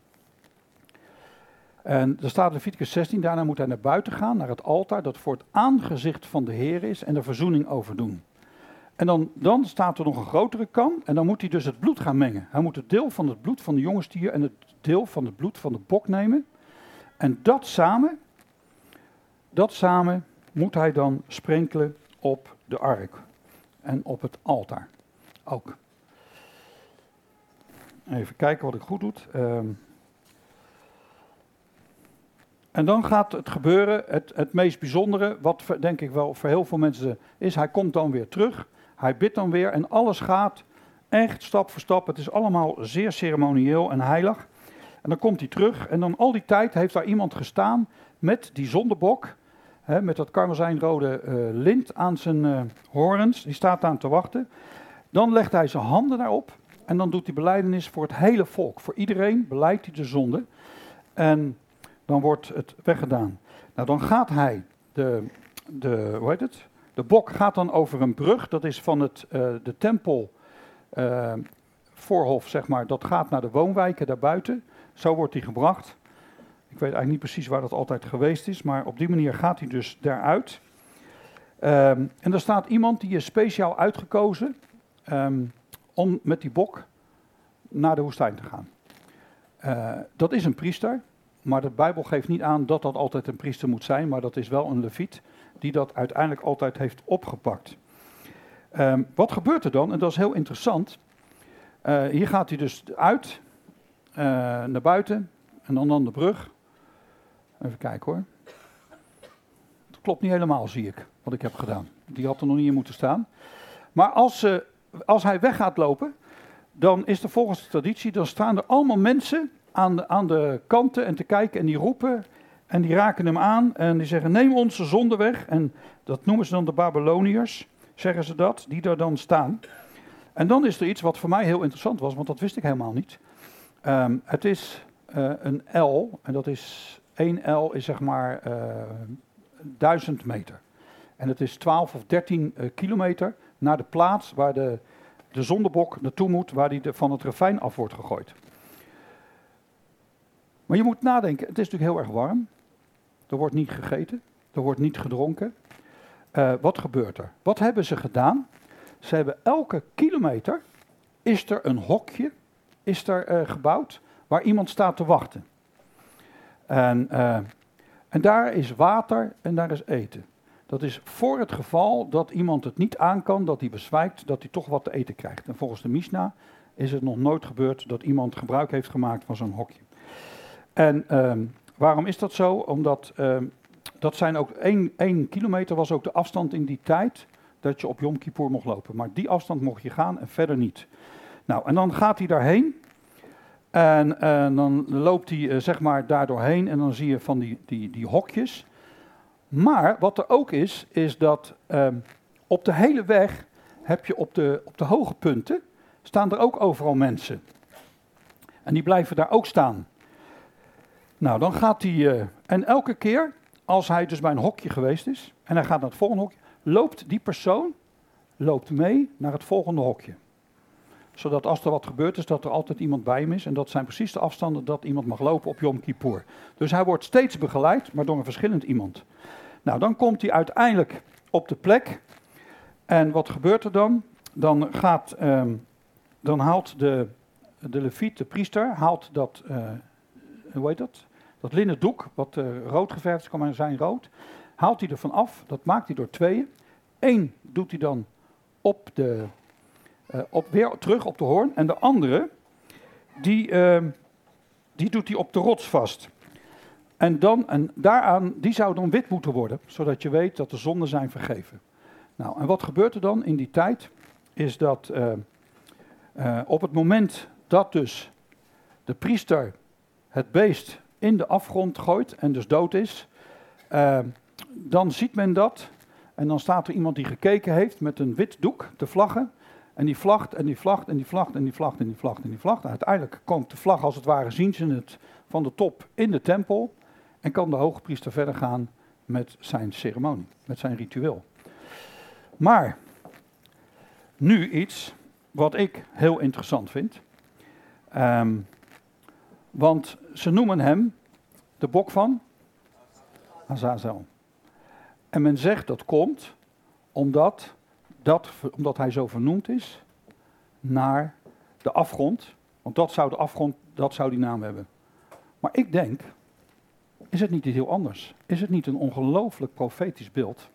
En er staat in Leviticus zestien, daarna moet hij naar buiten gaan, naar het altaar, dat voor het aangezicht van de Heer is en de verzoening overdoen. En dan, dan staat er nog een grotere kan en dan moet hij dus het bloed gaan mengen. Hij moet het deel van het bloed van de jonge stier en het deel van het bloed van de bok nemen. En dat samen, dat samen moet hij dan sprenkelen op de ark en op het altaar ook. Even kijken wat ik goed doe. Um, En dan gaat het gebeuren, het, het meest bijzondere, wat denk ik wel voor heel veel mensen is, hij komt dan weer terug, hij bidt dan weer en alles gaat echt stap voor stap. Het is allemaal zeer ceremonieel en heilig. En dan komt hij terug en dan al die tijd heeft daar iemand gestaan met die zondebok, hè, met dat karmozijnrode uh, lint aan zijn uh, horens, die staat aan te wachten. Dan legt hij zijn handen daarop en dan doet hij belijdenis voor het hele volk. Voor iedereen belijdt hij de zonde en dan wordt het weggedaan. Nou, dan gaat hij, de, de, hoe heet het? De bok gaat dan over een brug, dat is van het, uh, de tempel uh, voorhof, zeg maar, dat gaat naar de woonwijken daarbuiten. Zo wordt hij gebracht. Ik weet eigenlijk niet precies waar dat altijd geweest is, maar op die manier gaat hij dus daaruit. Um, en er staat iemand die is speciaal uitgekozen um, om met die bok naar de woestijn te gaan. Uh, dat is een priester. Maar de Bijbel geeft niet aan dat dat altijd een priester moet zijn, maar dat is wel een leviet die dat uiteindelijk altijd heeft opgepakt. Um, wat gebeurt er dan? En dat is heel interessant. Uh, hier gaat hij dus uit, uh, naar buiten en dan dan de brug. Even kijken hoor. Dat klopt niet helemaal, zie ik, wat ik heb gedaan. Die had er nog niet in moeten staan. Maar als, uh, als hij weg gaat lopen, dan is er volgens de traditie, dan staan er allemaal mensen Aan de, aan de kanten en te kijken en die roepen en die raken hem aan en die zeggen neem onze zonde weg. En dat noemen ze dan de Babyloniërs, zeggen ze dat, die daar dan staan. En dan is er iets wat voor mij heel interessant was, want dat wist ik helemaal niet. Um, het is uh, een L en dat is, één L is zeg maar uh, duizend meter. En het is twaalf of dertien uh, kilometer naar de plaats waar de, de zondebok naartoe moet, waar die de, van het ravijn af wordt gegooid. Maar je moet nadenken, het is natuurlijk heel erg warm. Er wordt niet gegeten, er wordt niet gedronken. Uh, wat gebeurt er? Wat hebben ze gedaan? Ze hebben elke kilometer, is er een hokje, is er uh, gebouwd, waar iemand staat te wachten. En, uh, en daar is water en daar is eten. Dat is voor het geval dat iemand het niet aan kan, dat hij bezwijkt, dat hij toch wat te eten krijgt. En volgens de Misna is het nog nooit gebeurd dat iemand gebruik heeft gemaakt van zo'n hokje. En um, waarom is dat zo? Omdat um, dat zijn ook één, één kilometer was ook de afstand in die tijd dat je op Yom Kippur mocht lopen. Maar die afstand mocht je gaan en verder niet. Nou, en dan gaat hij daarheen en, en dan loopt hij uh, zeg maar daar doorheen en dan zie je van die, die, die hokjes. Maar wat er ook is, is dat um, op de hele weg heb je op de, op de hoge punten, staan er ook overal mensen. En die blijven daar ook staan. Nou, dan gaat hij, uh, en elke keer als hij dus bij een hokje geweest is, en hij gaat naar het volgende hokje, loopt die persoon loopt mee naar het volgende hokje. Zodat als er wat gebeurt is, dat er altijd iemand bij hem is. En dat zijn precies de afstanden dat iemand mag lopen op Yom Kippur. Dus hij wordt steeds begeleid, maar door een verschillend iemand. Nou, dan komt hij uiteindelijk op de plek. En wat gebeurt er dan? Dan, gaat, um, dan haalt de, de leviet, de priester, haalt dat, uh, hoe heet dat? Dat linnen doek, wat uh, rood geverfd is, kan maar zijn rood. Haalt hij ervan af, dat maakt hij door tweeën. Eén doet hij dan op de, uh, op, weer terug op de hoorn. En de andere, die, uh, die doet hij op de rots vast. En, dan, en daaraan, die zou dan wit moeten worden, zodat je weet dat de zonden zijn vergeven. Nou, en wat gebeurt er dan in die tijd? Is dat uh, uh, op het moment dat dus de priester het beest in de afgrond gooit en dus dood is, uh, dan ziet men dat. En dan staat er iemand die gekeken heeft met een wit doek te vlaggen. En die vlagt en die vlagt en die vlagt en die vlagt en die vlagt en die vlagt. En uiteindelijk komt de vlag als het ware, zien ze het van de top in de tempel. En kan de hogepriester verder gaan met zijn ceremonie, met zijn ritueel. Maar nu iets wat ik heel interessant vind. Um, want ze noemen hem de bok van Azazel. En men zegt dat komt omdat, dat, omdat hij zo vernoemd is naar de afgrond. Want dat zou de afgrond, dat zou die naam hebben. Maar ik denk, is het niet iets heel anders? Is het niet een ongelooflijk profetisch beeld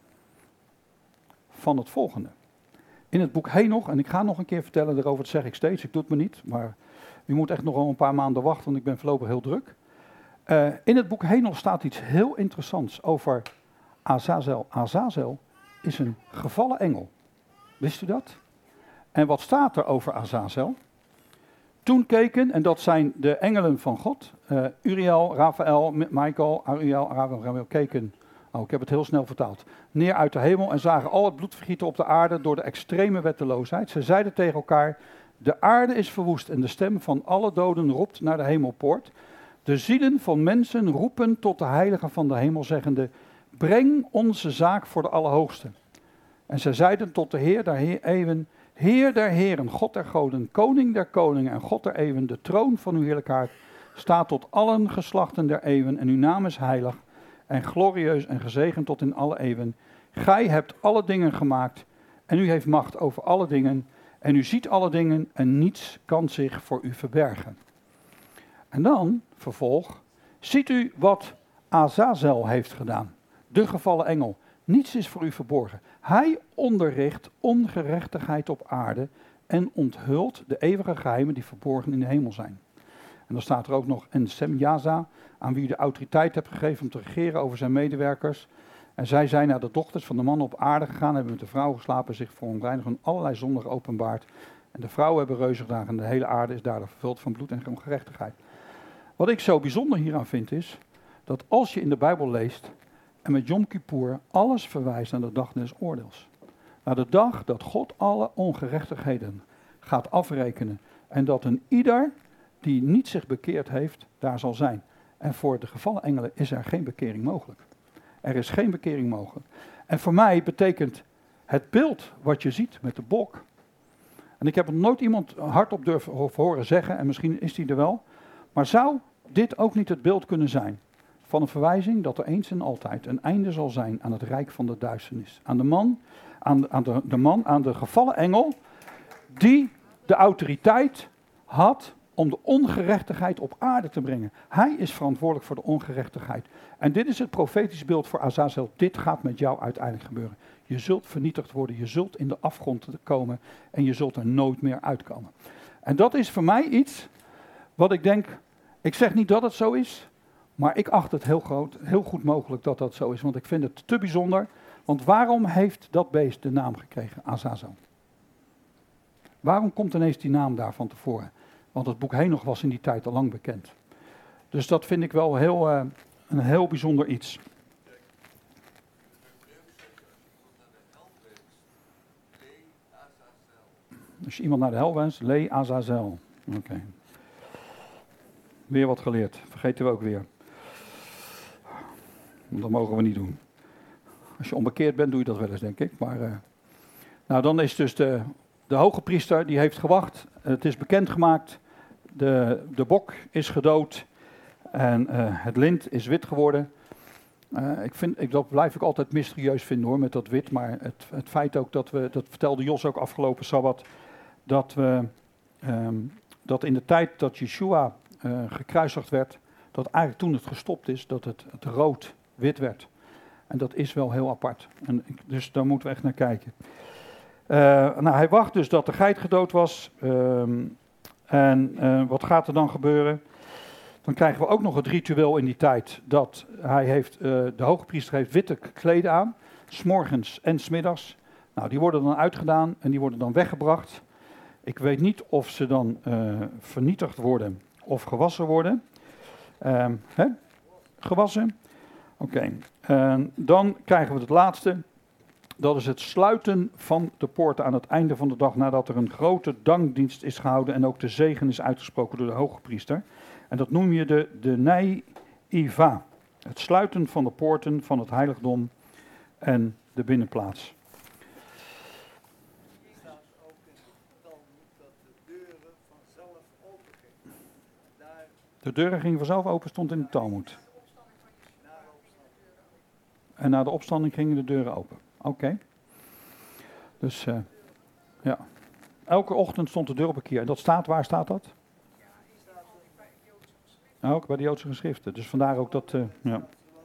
van het volgende? In het boek Henoch, en ik ga nog een keer vertellen erover, dat zeg ik steeds, ik doe het me niet, maar u moet echt nog wel een paar maanden wachten, want ik ben voorlopig heel druk. Uh, in het boek Henoch staat iets heel interessants over Azazel. Azazel is een gevallen engel. Wist u dat? En wat staat er over Azazel? Toen keken, en dat zijn de engelen van God, uh, Uriel, Rafael, Michael, Uriel, Rafael, Rafael keken, oh, ik heb het heel snel vertaald, neer uit de hemel en zagen al het bloedvergieten op de aarde door de extreme wetteloosheid. Ze zeiden tegen elkaar, de aarde is verwoest en de stem van alle doden roept naar de hemelpoort. De zielen van mensen roepen tot de heiligen van de hemel, zeggende, breng onze zaak voor de Allerhoogste. En zij zeiden tot de Heer der Heer, eeuwen, Heer der Heren, God der goden, Koning der koningen en God der eeuwen, de troon van uw heerlijkheid staat tot allen geslachten der eeuwen en uw naam is heilig en glorieus en gezegend tot in alle eeuwen. Gij hebt alle dingen gemaakt en u heeft macht over alle dingen en u ziet alle dingen en niets kan zich voor u verbergen. En dan, vervolg, ziet u wat Azazel heeft gedaan, de gevallen engel. Niets is voor u verborgen. Hij onderricht ongerechtigheid op aarde en onthult de eeuwige geheimen die verborgen in de hemel zijn. En dan staat er ook nog en Semjaza, aan wie u de autoriteit hebt gegeven om te regeren over zijn medewerkers. En zij zijn naar de dochters van de mannen op aarde gegaan, hebben met de vrouw geslapen, zich verontreinigen, allerlei zonden geopenbaard. En de vrouwen hebben reuze gedaan en de hele aarde is daardoor vervuld van bloed en ongerechtigheid. Wat ik zo bijzonder hieraan vind is, dat als je in de Bijbel leest en met Yom Kippur alles verwijst naar de dag des oordeels. Naar de dag dat God alle ongerechtigheden gaat afrekenen. En dat een ieder die niet zich bekeerd heeft, daar zal zijn. En voor de gevallen engelen is er geen bekering mogelijk. Er is geen bekering mogelijk. En voor mij betekent het beeld wat je ziet met de bok. En ik heb nog nooit iemand hardop durven horen zeggen, en misschien is die er wel. Maar zou dit ook niet het beeld kunnen zijn van een verwijzing dat er eens en altijd een einde zal zijn aan het rijk van de duisternis. Aan de man, aan de, aan de, de man, aan de gevallen engel, die de autoriteit had om de ongerechtigheid op aarde te brengen. Hij is verantwoordelijk voor de ongerechtigheid. En dit is het profetisch beeld voor Azazel. Dit gaat met jou uiteindelijk gebeuren. Je zult vernietigd worden, je zult in de afgrond komen en je zult er nooit meer uitkomen. En dat is voor mij iets wat ik denk, ik zeg niet dat het zo is, maar ik acht het heel groot, heel goed mogelijk dat dat zo is, want ik vind het te bijzonder. Want waarom heeft dat beest de naam gekregen, Azazel? Waarom komt ineens die naam daar van tevoren? Want het boek Henoch was in die tijd al lang bekend. Dus dat vind ik wel heel, uh, een heel bijzonder iets. Als je iemand naar de hel wenst, lee Azazel. Oké. Okay. Weer wat geleerd. Vergeten we ook weer. Dat mogen we niet doen. Als je onbekeerd bent, doe je dat wel eens, denk ik. Maar, uh, nou, dan is dus de, de hoge priester, die heeft gewacht. Het is bekendgemaakt. De, de bok is gedood. En uh, het lint is wit geworden. Uh, ik vind, ik, dat blijf ik altijd mysterieus vinden hoor, met dat wit. Maar het, het feit ook dat we, dat vertelde Jos ook afgelopen Sabbat, dat we, um, dat in de tijd dat Yeshua uh, gekruisigd werd, dat eigenlijk toen het gestopt is, dat het, het rood wit werd. En dat is wel heel apart. En ik, dus daar moeten we echt naar kijken. Uh, nou, hij wacht dus dat de geit gedood was. Um, en uh, wat gaat er dan gebeuren? Dan krijgen we ook nog het ritueel in die tijd dat hij heeft, uh, de hogepriester heeft witte kleden aan, 's morgens en 's middags. Nou, die worden dan uitgedaan en die worden dan weggebracht. Ik weet niet of ze dan uh, vernietigd worden of gewassen worden. Uh, hè? Gewassen? Oké. Okay. Uh, dan krijgen we het laatste. Dat is het sluiten van de poorten aan het einde van de dag, nadat er een grote dankdienst is gehouden en ook de zegen is uitgesproken door de hoge priester. En dat noem je de, de Neiva, het sluiten van de poorten van het heiligdom en de binnenplaats. De deuren gingen vanzelf open, stond in de Talmud. En na de opstanding gingen de deuren open. Oké. Okay. Dus uh, ja. Elke ochtend stond de deur op een keer. En dat staat, waar staat dat? Ja, ook bij de Joodse geschriften. Dus vandaar ook dat, uh, ja.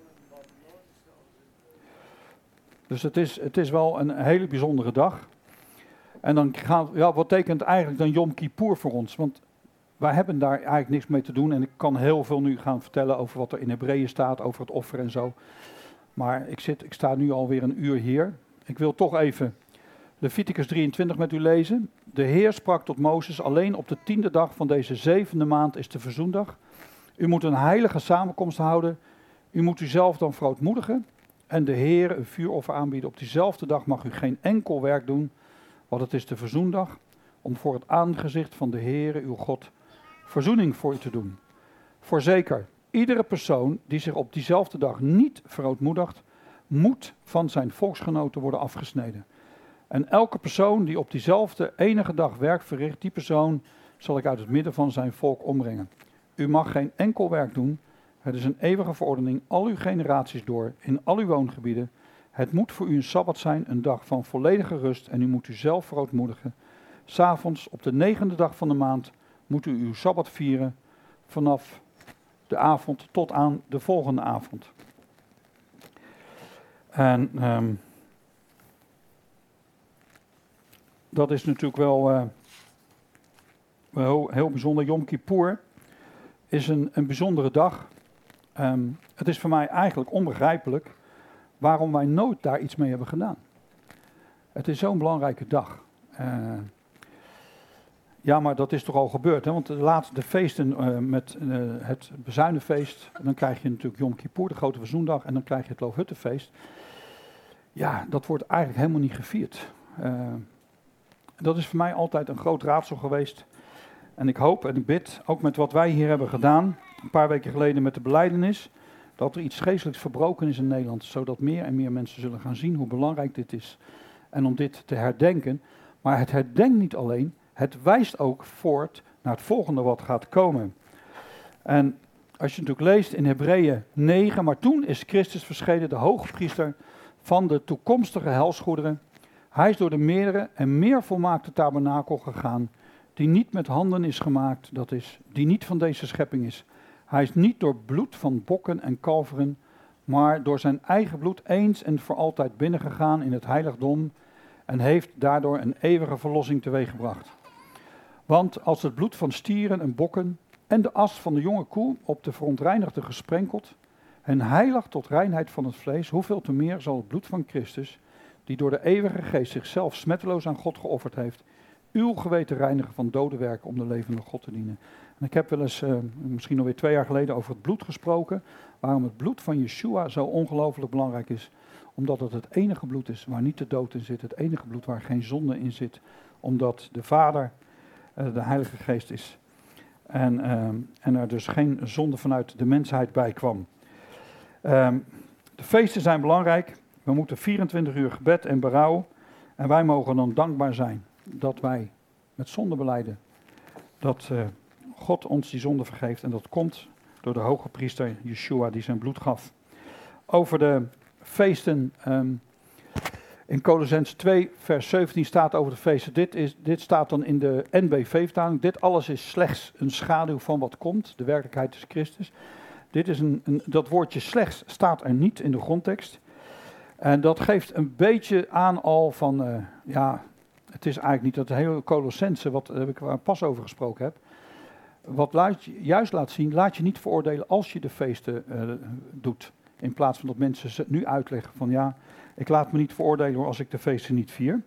Dus het is, het is wel een hele bijzondere dag. En dan gaan, ja, wat betekent eigenlijk dan Yom Kippur voor ons? Want wij hebben daar eigenlijk niks mee te doen. En ik kan heel veel nu gaan vertellen over wat er in Hebreeën staat, over het offer en zo. Maar ik, zit, ik sta nu alweer een uur hier. Ik wil toch even Leviticus drieëntwintig met u lezen. De Heer sprak tot Mozes: alleen op de tiende dag van deze zevende maand is de verzoendag. U moet een heilige samenkomst houden. U moet uzelf dan verootmoedigen. En de Heer een vuuroffer aanbieden. Op diezelfde dag mag u geen enkel werk doen, want het is de verzoendag. Om voor het aangezicht van de Heer, uw God, verzoening voor u te doen. Voorzeker, iedere persoon die zich op diezelfde dag niet verootmoedigt, moet van zijn volksgenoten worden afgesneden. En elke persoon die op diezelfde enige dag werk verricht, die persoon zal ik uit het midden van zijn volk ombrengen. U mag geen enkel werk doen. Het is een eeuwige verordening, al uw generaties door, in al uw woongebieden. Het moet voor u een sabbat zijn, een dag van volledige rust, en u moet u zelf verootmoedigen. 'S Avonds op de negende dag van de maand moet u uw sabbat vieren, vanaf de avond tot aan de volgende avond. En um, dat is natuurlijk wel, uh, wel heel bijzonder. Yom Kippur is een, een bijzondere dag. Um, het is voor mij eigenlijk onbegrijpelijk waarom wij nooit daar iets mee hebben gedaan. Het is zo'n belangrijke dag. Uh, ja, maar dat is toch al gebeurd, hè? Want de laatste feesten uh, met uh, het bezuinenfeest, dan krijg je natuurlijk Yom Kippur, de grote verzoendag, en dan krijg je het Loofhuttenfeest. Ja, dat wordt eigenlijk helemaal niet gevierd. Uh, dat is voor mij altijd een groot raadsel geweest. En ik hoop en ik bid, ook met wat wij hier hebben gedaan, een paar weken geleden met de belijdenis, dat er iets geestelijks verbroken is in Nederland, zodat meer en meer mensen zullen gaan zien hoe belangrijk dit is. En om dit te herdenken. Maar het herdenkt niet alleen, het wijst ook voort naar het volgende wat gaat komen. En als je natuurlijk leest in Hebreeën negen, maar toen is Christus verschenen, de hoogpriester van de toekomstige helsgoederen. Hij is door de meerdere en meer volmaakte tabernakel gegaan, die niet met handen is gemaakt, dat is, die niet van deze schepping is. Hij is niet door bloed van bokken en kalveren, maar door zijn eigen bloed eens en voor altijd binnengegaan in het heiligdom en heeft daardoor een eeuwige verlossing teweeggebracht. Want als het bloed van stieren en bokken en de as van de jonge koe op de verontreinigde gesprenkeld hen heiligt tot reinheid van het vlees, hoeveel te meer zal het bloed van Christus, die door de eeuwige geest zichzelf smetteloos aan God geofferd heeft, uw geweten reinigen van dode werken om de levende God te dienen. En ik heb wel eens, uh, misschien alweer twee jaar geleden, over het bloed gesproken. Waarom het bloed van Yeshua zo ongelooflijk belangrijk is. Omdat het het enige bloed is waar niet de dood in zit. Het enige bloed waar geen zonde in zit. Omdat de Vader uh, de Heilige Geest is. En, uh, en er dus geen zonde vanuit de mensheid bij kwam. Uh, de feesten zijn belangrijk. We moeten vierentwintig uur gebed en berouw. En wij mogen dan dankbaar zijn dat wij met zonde belijden. Dat uh, God ons die zonde vergeeft. En dat komt door de hoge priester Yeshua die zijn bloed gaf. Over de feesten. Um, in Colossenzen twee vers zeventien staat over de feesten. Dit, is, dit staat dan in de N B V-vertaling. Dit alles is slechts een schaduw van wat komt. De werkelijkheid is Christus. Dit is een, een, dat woordje slechts staat er niet in de grondtekst. En dat geeft een beetje aan al van, uh, ja, het is eigenlijk niet dat hele Colossenzen, wat heb ik waar pas over gesproken heb. Wat laat, juist laat zien, laat je niet veroordelen als je de feesten uh, doet. In plaats van dat mensen ze nu uitleggen van ja, ik laat me niet veroordelen als ik de feesten niet vier.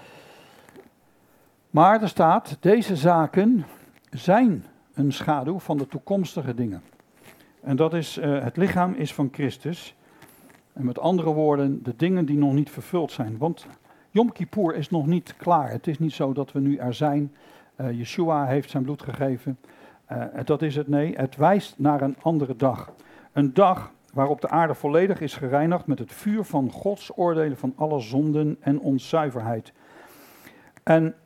Maar er staat, deze zaken zijn een schaduw van de toekomstige dingen. En dat is, uh, het lichaam is van Christus. En met andere woorden, de dingen die nog niet vervuld zijn. Want Yom Kippur is nog niet klaar. Het is niet zo dat we nu er zijn. Uh, Yeshua heeft zijn bloed gegeven. Uh, dat is het, nee. Het wijst naar een andere dag. Een dag waarop de aarde volledig is gereinigd met het vuur van Gods oordelen van alle zonden en onzuiverheid. En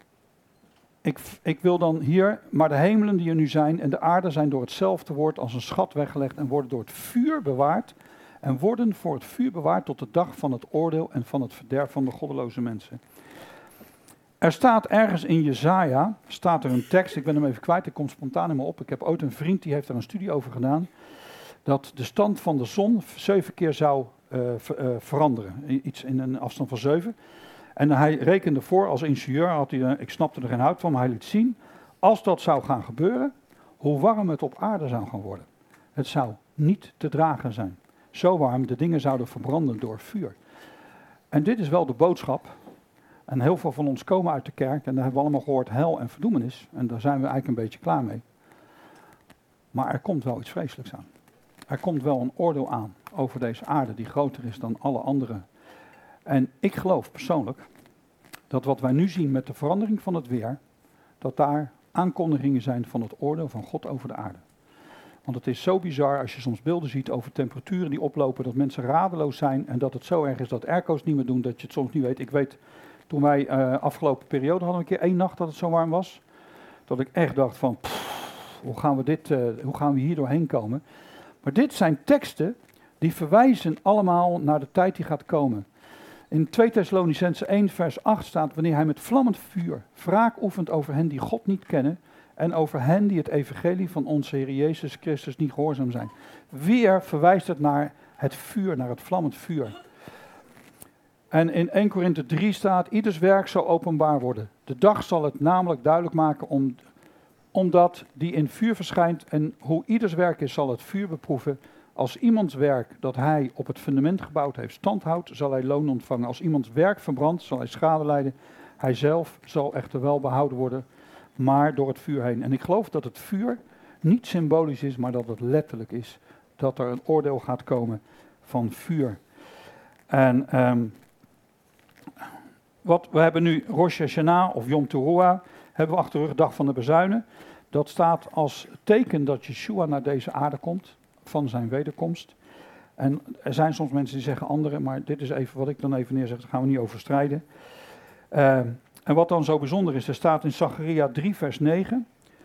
ik, ik wil dan hier, maar de hemelen die er nu zijn en de aarde zijn door hetzelfde woord als een schat weggelegd en worden door het vuur bewaard. En worden voor het vuur bewaard tot de dag van het oordeel en van het verderf van de goddeloze mensen. Er staat ergens in Jesaja, staat er een tekst, ik ben hem even kwijt, ik kom spontaan in me op. Ik heb ooit een vriend, die heeft er een studie over gedaan. Dat de stand van de zon zeven keer zou uh, ver, uh, veranderen. Iets in een afstand van zeven. En hij rekende voor, als ingenieur, had hij, uh, ik snapte er geen hout van, maar hij liet zien. Als dat zou gaan gebeuren, hoe warm het op aarde zou gaan worden. Het zou niet te dragen zijn. Zo warm, de dingen zouden verbranden door vuur. En dit is wel de boodschap. En heel veel van ons komen uit de kerk en daar hebben we allemaal gehoord hel en verdoemenis. En daar zijn we eigenlijk een beetje klaar mee. Maar er komt wel iets vreselijks aan. Er komt wel een oordeel aan over deze aarde die groter is dan alle andere. En ik geloof persoonlijk dat wat wij nu zien met de verandering van het weer, dat daar aankondigingen zijn van het oordeel van God over de aarde. Want het is zo bizar als je soms beelden ziet over temperaturen die oplopen, dat mensen radeloos zijn en dat het zo erg is dat airco's niet meer doen, dat je het soms niet weet. Ik weet, toen wij uh, afgelopen periode hadden we een keer één nacht dat het zo warm was, dat ik echt dacht van, pff, hoe gaan we dit, uh, hoe gaan we hier doorheen komen? Maar dit zijn teksten die verwijzen allemaal naar de tijd die gaat komen. In twee Thessalonicenzen één vers acht staat, wanneer hij met vlammend vuur wraak oefent over hen die God niet kennen en over hen die het evangelie van onze Heer Jezus Christus niet gehoorzaam zijn. Weer verwijst het naar het vuur, naar het vlammend vuur. En in één Korinthe drie staat, ieders werk zal openbaar worden. De dag zal het namelijk duidelijk maken om, omdat die in vuur verschijnt en hoe ieders werk is, zal het vuur beproeven. Als iemands werk dat hij op het fundament gebouwd heeft standhoudt, zal hij loon ontvangen. Als iemands werk verbrandt, zal hij schade lijden. Hij zelf zal echter wel behouden worden, maar door het vuur heen. En ik geloof dat het vuur niet symbolisch is, maar dat het letterlijk is. Dat er een oordeel gaat komen van vuur. En um, wat, we hebben nu Rosh Hashanah of Yom Teruah, hebben we achter de rug, dag van de bezuinen. Dat staat als teken dat Yeshua naar deze aarde komt, van zijn wederkomst. En er zijn soms mensen die zeggen andere, maar dit is even wat ik dan even neerzeg, daar gaan we niet over strijden. Uh, en wat dan zo bijzonder is, er staat in Zacharia drie vers negen.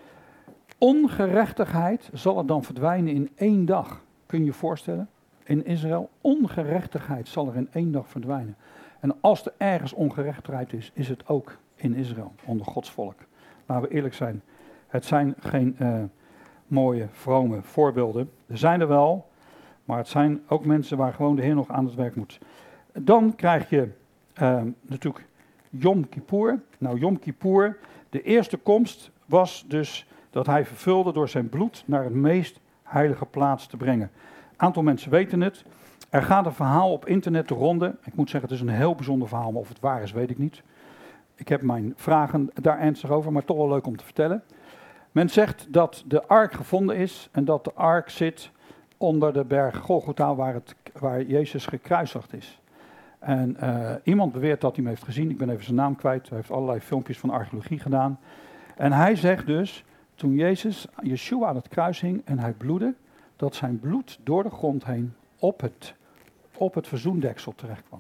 Ongerechtigheid zal er dan verdwijnen in één dag. Kun je je voorstellen? In Israël, ongerechtigheid zal er in één dag verdwijnen. En als er ergens ongerechtigheid is, is het ook in Israël, onder Gods volk. Laten we eerlijk zijn, het zijn geen uh, mooie, vrome voorbeelden. Er zijn er wel, maar het zijn ook mensen waar gewoon de Heer nog aan het werk moet. Dan krijg je uh, natuurlijk Yom Kippur. Nou, Yom Kippur, de eerste komst was dus dat hij vervulde door zijn bloed naar het meest heilige plaats te brengen. Een aantal mensen weten het. Er gaat een verhaal op internet de ronde. Ik moet zeggen, het is een heel bijzonder verhaal, maar of het waar is, weet ik niet. Ik heb mijn vragen daar ernstig over, maar toch wel leuk om te vertellen. Men zegt dat de ark gevonden is en dat de ark zit onder de berg Golgotha, waar, het, waar Jezus gekruisigd is. En uh, iemand beweert dat hij hem heeft gezien. Ik ben even zijn naam kwijt. Hij heeft allerlei filmpjes van archeologie gedaan. En hij zegt dus, toen Jezus, Yeshua aan het kruis hing en hij bloedde, dat zijn bloed door de grond heen op het, op het verzoendeksel terecht kwam.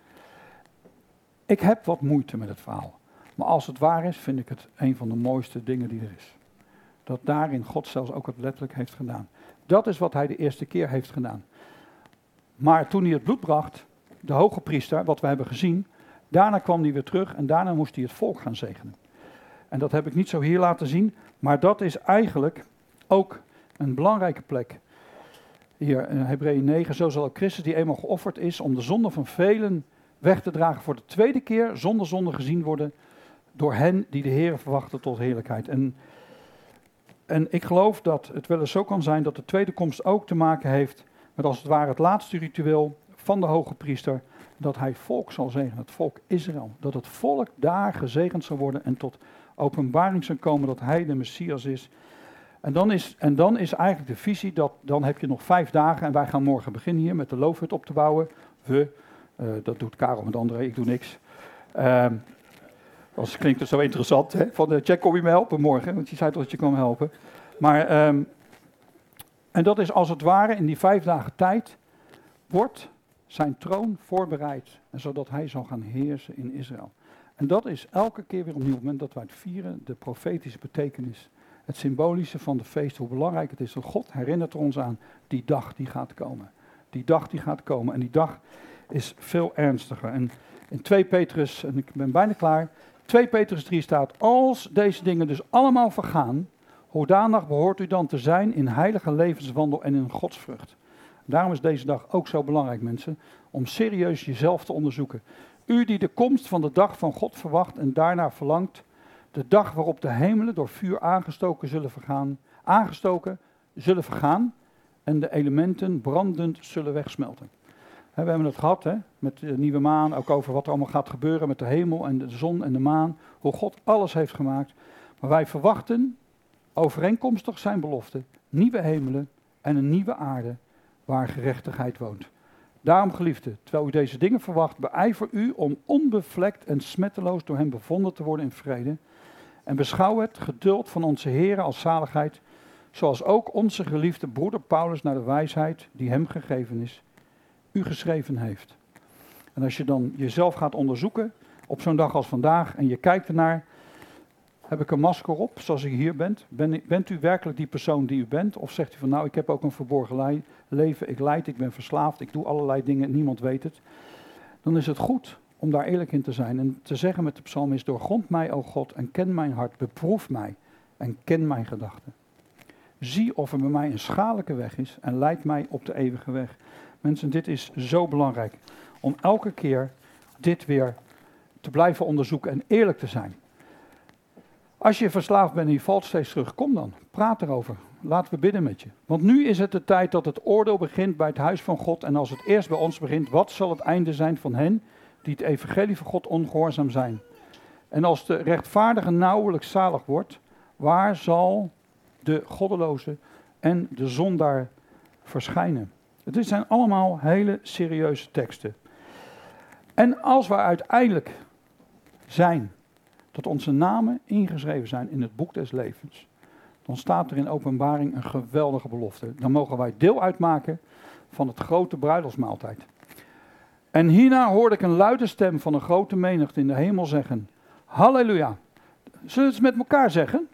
Ik heb wat moeite met het verhaal. Maar als het waar is, vind ik het een van de mooiste dingen die er is. Dat daarin God zelfs ook het letterlijk heeft gedaan. Dat is wat hij de eerste keer heeft gedaan. Maar toen hij het bloed bracht, de hoge priester, wat we hebben gezien, daarna kwam hij weer terug en daarna moest hij het volk gaan zegenen. En dat heb ik niet zo hier laten zien, maar dat is eigenlijk ook een belangrijke plek. Hier in Hebreeën negen, zo zal ook Christus die eenmaal geofferd is om de zonde van velen weg te dragen voor de tweede keer, zonder zonde gezien worden door hen die de Heer verwachten tot heerlijkheid. En, en ik geloof dat het wel eens zo kan zijn dat de tweede komst ook te maken heeft met als het ware het laatste ritueel van de hoge priester, dat hij het volk zal zegenen, het volk Israël. Dat het volk daar gezegend zal worden en tot openbaring zal komen dat hij de Messias is. En dan, is, en dan is eigenlijk de visie dat dan heb je nog vijf dagen en wij gaan morgen beginnen hier met de loofhut op te bouwen. We, uh, dat doet Karel met André, ik doe niks. Uh, Als klinkt het zo interessant, hè? Van uh, Jack, kom je me helpen morgen? Want je zei toch dat je kwam helpen. Maar, um, en dat is als het ware in die vijf dagen tijd, wordt zijn troon voorbereid. En zodat hij zal gaan heersen in Israël. En dat is elke keer weer opnieuw, op het moment dat wij het vieren, de profetische betekenis. Het symbolische van de feest, hoe belangrijk het is. Dat God herinnert ons aan die dag die gaat komen. Die dag die gaat komen. En die dag is veel ernstiger. En in twee Petrus, en ik ben bijna klaar. twee Petrus drie staat, als deze dingen dus allemaal vergaan, hoedanig behoort u dan te zijn in heilige levenswandel en in godsvrucht. Daarom is deze dag ook zo belangrijk, mensen, om serieus jezelf te onderzoeken. U die de komst van de dag van God verwacht en daarna verlangt, de dag waarop de hemelen door vuur aangestoken zullen vergaan, aangestoken zullen vergaan en de elementen brandend zullen wegsmelten. We hebben het gehad hè, met de nieuwe maan, ook over wat er allemaal gaat gebeuren met de hemel en de zon en de maan, hoe God alles heeft gemaakt. Maar wij verwachten, overeenkomstig zijn belofte, nieuwe hemelen en een nieuwe aarde waar gerechtigheid woont. Daarom, geliefde, terwijl u deze dingen verwacht, beijver u om onbevlekt en smetteloos door hem bevonden te worden in vrede. En beschouw het geduld van onze Heer als zaligheid, zoals ook onze geliefde broeder Paulus naar de wijsheid die hem gegeven is, u geschreven heeft. En als je dan jezelf gaat onderzoeken op zo'n dag als vandaag en je kijkt ernaar, heb ik een masker op zoals u hier bent? Ben, bent u werkelijk die persoon die u bent? Of zegt u van nou, ik heb ook een verborgen leven, ik lijd, ik ben verslaafd, ik doe allerlei dingen, niemand weet het. Dan is het goed om daar eerlijk in te zijn en te zeggen met de psalmist, doorgrond mij, o God, en ken mijn hart, beproef mij en ken mijn gedachten. Zie of er bij mij een schadelijke weg is en leid mij op de eeuwige weg. Mensen, dit is zo belangrijk om elke keer dit weer te blijven onderzoeken en eerlijk te zijn. Als je verslaafd bent en je valt steeds terug, kom dan, praat erover. Laten we bidden met je. Want nu is het de tijd dat het oordeel begint bij het huis van God. En als het eerst bij ons begint, wat zal het einde zijn van hen die het evangelie van God ongehoorzaam zijn? En als de rechtvaardige nauwelijks zalig wordt, waar zal de goddeloze en de zondaar verschijnen? Dit zijn allemaal hele serieuze teksten. En als we uiteindelijk zijn, dat onze namen ingeschreven zijn in het boek des levens, dan staat er in Openbaring een geweldige belofte. Dan mogen wij deel uitmaken van het grote bruiloftsmaaltijd. En hierna hoorde ik een luide stem van een grote menigte in de hemel zeggen, halleluja. Zullen we het met elkaar zeggen?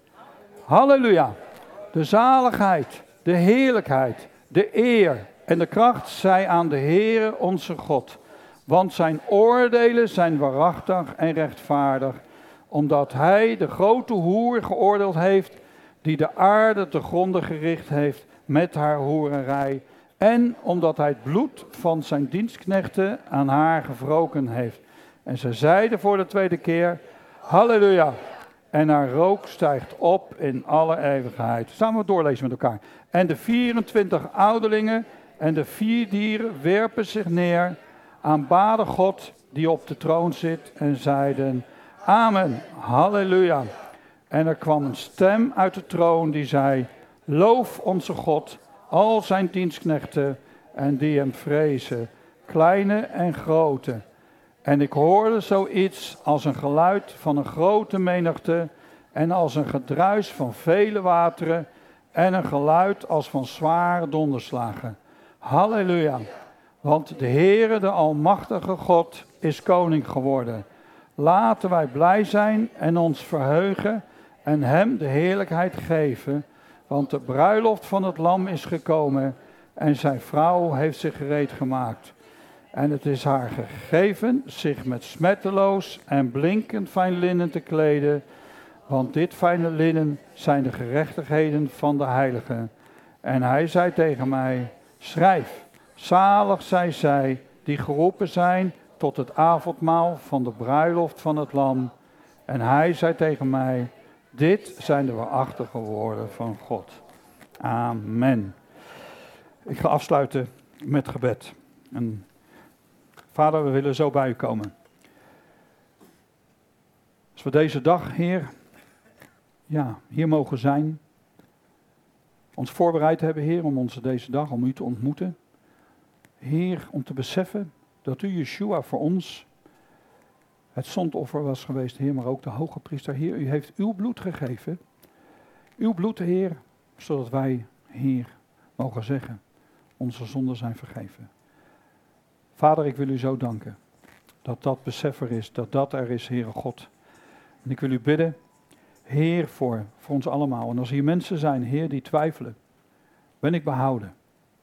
Halleluja. De zaligheid, de heerlijkheid, de eer en de kracht zij aan de Heere onze God. Want zijn oordelen zijn waarachtig en rechtvaardig, omdat hij de grote hoer geoordeeld heeft, die de aarde te gronde gericht heeft met haar hoererij. En omdat hij het bloed van zijn dienstknechten aan haar gewroken heeft. En ze zeiden voor de tweede keer, halleluja. En haar rook stijgt op in alle eeuwigheid. Samen we doorlezen met elkaar. En de vierentwintig ouderlingen en de vier dieren werpen zich neer, aanbaden God die op de troon zit en zeiden, amen, halleluja. En er kwam een stem uit de troon die zei, loof onze God, al zijn dienstknechten en die hem vrezen, kleine en grote. En ik hoorde zoiets als een geluid van een grote menigte en als een gedruis van vele wateren en een geluid als van zware donderslagen. Halleluja, want de Heere, de Almachtige God, is koning geworden. Laten wij blij zijn en ons verheugen en hem de heerlijkheid geven, want de bruiloft van het lam is gekomen en zijn vrouw heeft zich gereed gemaakt. En het is haar gegeven zich met smetteloos en blinkend fijn linnen te kleden, want dit fijne linnen zijn de gerechtigheden van de heiligen. En hij zei tegen mij, schrijf, zalig zij zij die geroepen zijn tot het avondmaal van de bruiloft van het lam. En hij zei tegen mij, dit zijn de waarachtige woorden van God. Amen. Ik ga afsluiten met gebed. En Vader, we willen zo bij u komen. Als we deze dag, Heer, ja, hier mogen zijn, ons voorbereid hebben, Heer, om ons deze dag, om u te ontmoeten. Heer, om te beseffen dat u, Yeshua, voor ons het zondoffer was geweest, Heer, maar ook de hoge priester. Heer, u heeft uw bloed gegeven. Uw bloed, Heer, zodat wij, Heer, mogen zeggen, onze zonden zijn vergeven. Vader, ik wil u zo danken dat dat besef er is, dat dat er is, Heere God. En ik wil u bidden, Heer, voor, voor ons allemaal. En als hier mensen zijn, Heer, die twijfelen, ben ik behouden?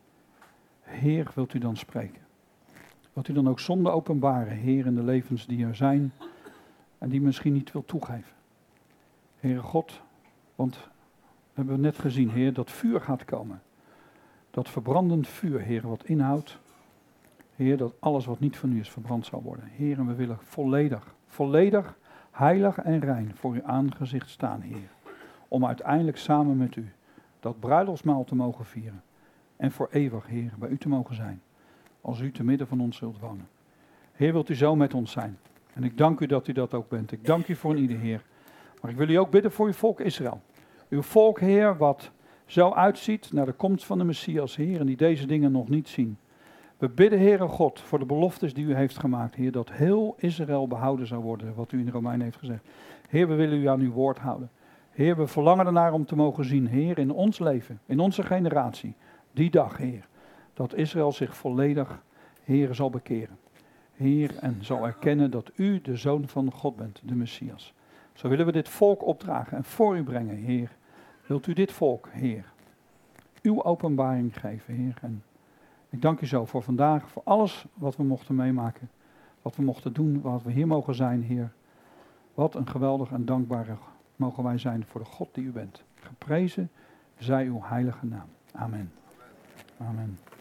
Heer, wilt u dan spreken? Wilt u dan ook zonde openbaren, Heer, in de levens die er zijn en die misschien niet wil toegeven? Heere God, want we hebben net gezien, Heer, dat vuur gaat komen. Dat verbrandend vuur, Heer, wat inhoudt, Heer, dat alles wat niet van u is verbrand zal worden. Heer, en we willen volledig, volledig, heilig en rein voor uw aangezicht staan, Heer. Om uiteindelijk samen met u dat bruiloftsmaal te mogen vieren. En voor eeuwig, Heer, bij u te mogen zijn. Als u te midden van ons zult wonen. Heer, wilt u zo met ons zijn. En ik dank u dat u dat ook bent. Ik dank u voor een ieder, Heer. Maar ik wil u ook bidden voor uw volk Israël. Uw volk, Heer, wat zo uitziet naar de komst van de Messias, Heer, en die deze dingen nog niet zien. We bidden, Heere God, voor de beloftes die u heeft gemaakt, Heer, dat heel Israël behouden zou worden, wat u in de Romeinen heeft gezegd. Heer, we willen u aan uw woord houden. Heer, we verlangen ernaar om te mogen zien, Heer, in ons leven, in onze generatie, die dag, Heer, dat Israël zich volledig, Heer, zal bekeren. Heer, en zal erkennen dat u de Zoon van God bent, de Messias. Zo willen we dit volk opdragen en voor u brengen, Heer. Wilt u dit volk, Heer, uw openbaring geven, Heer. En ik dank u zo voor vandaag, voor alles wat we mochten meemaken, wat we mochten doen, wat we hier mogen zijn, Heer. Wat een geweldig en dankbare mogen wij zijn voor de God die u bent. Geprezen zij uw heilige naam. Amen. Amen.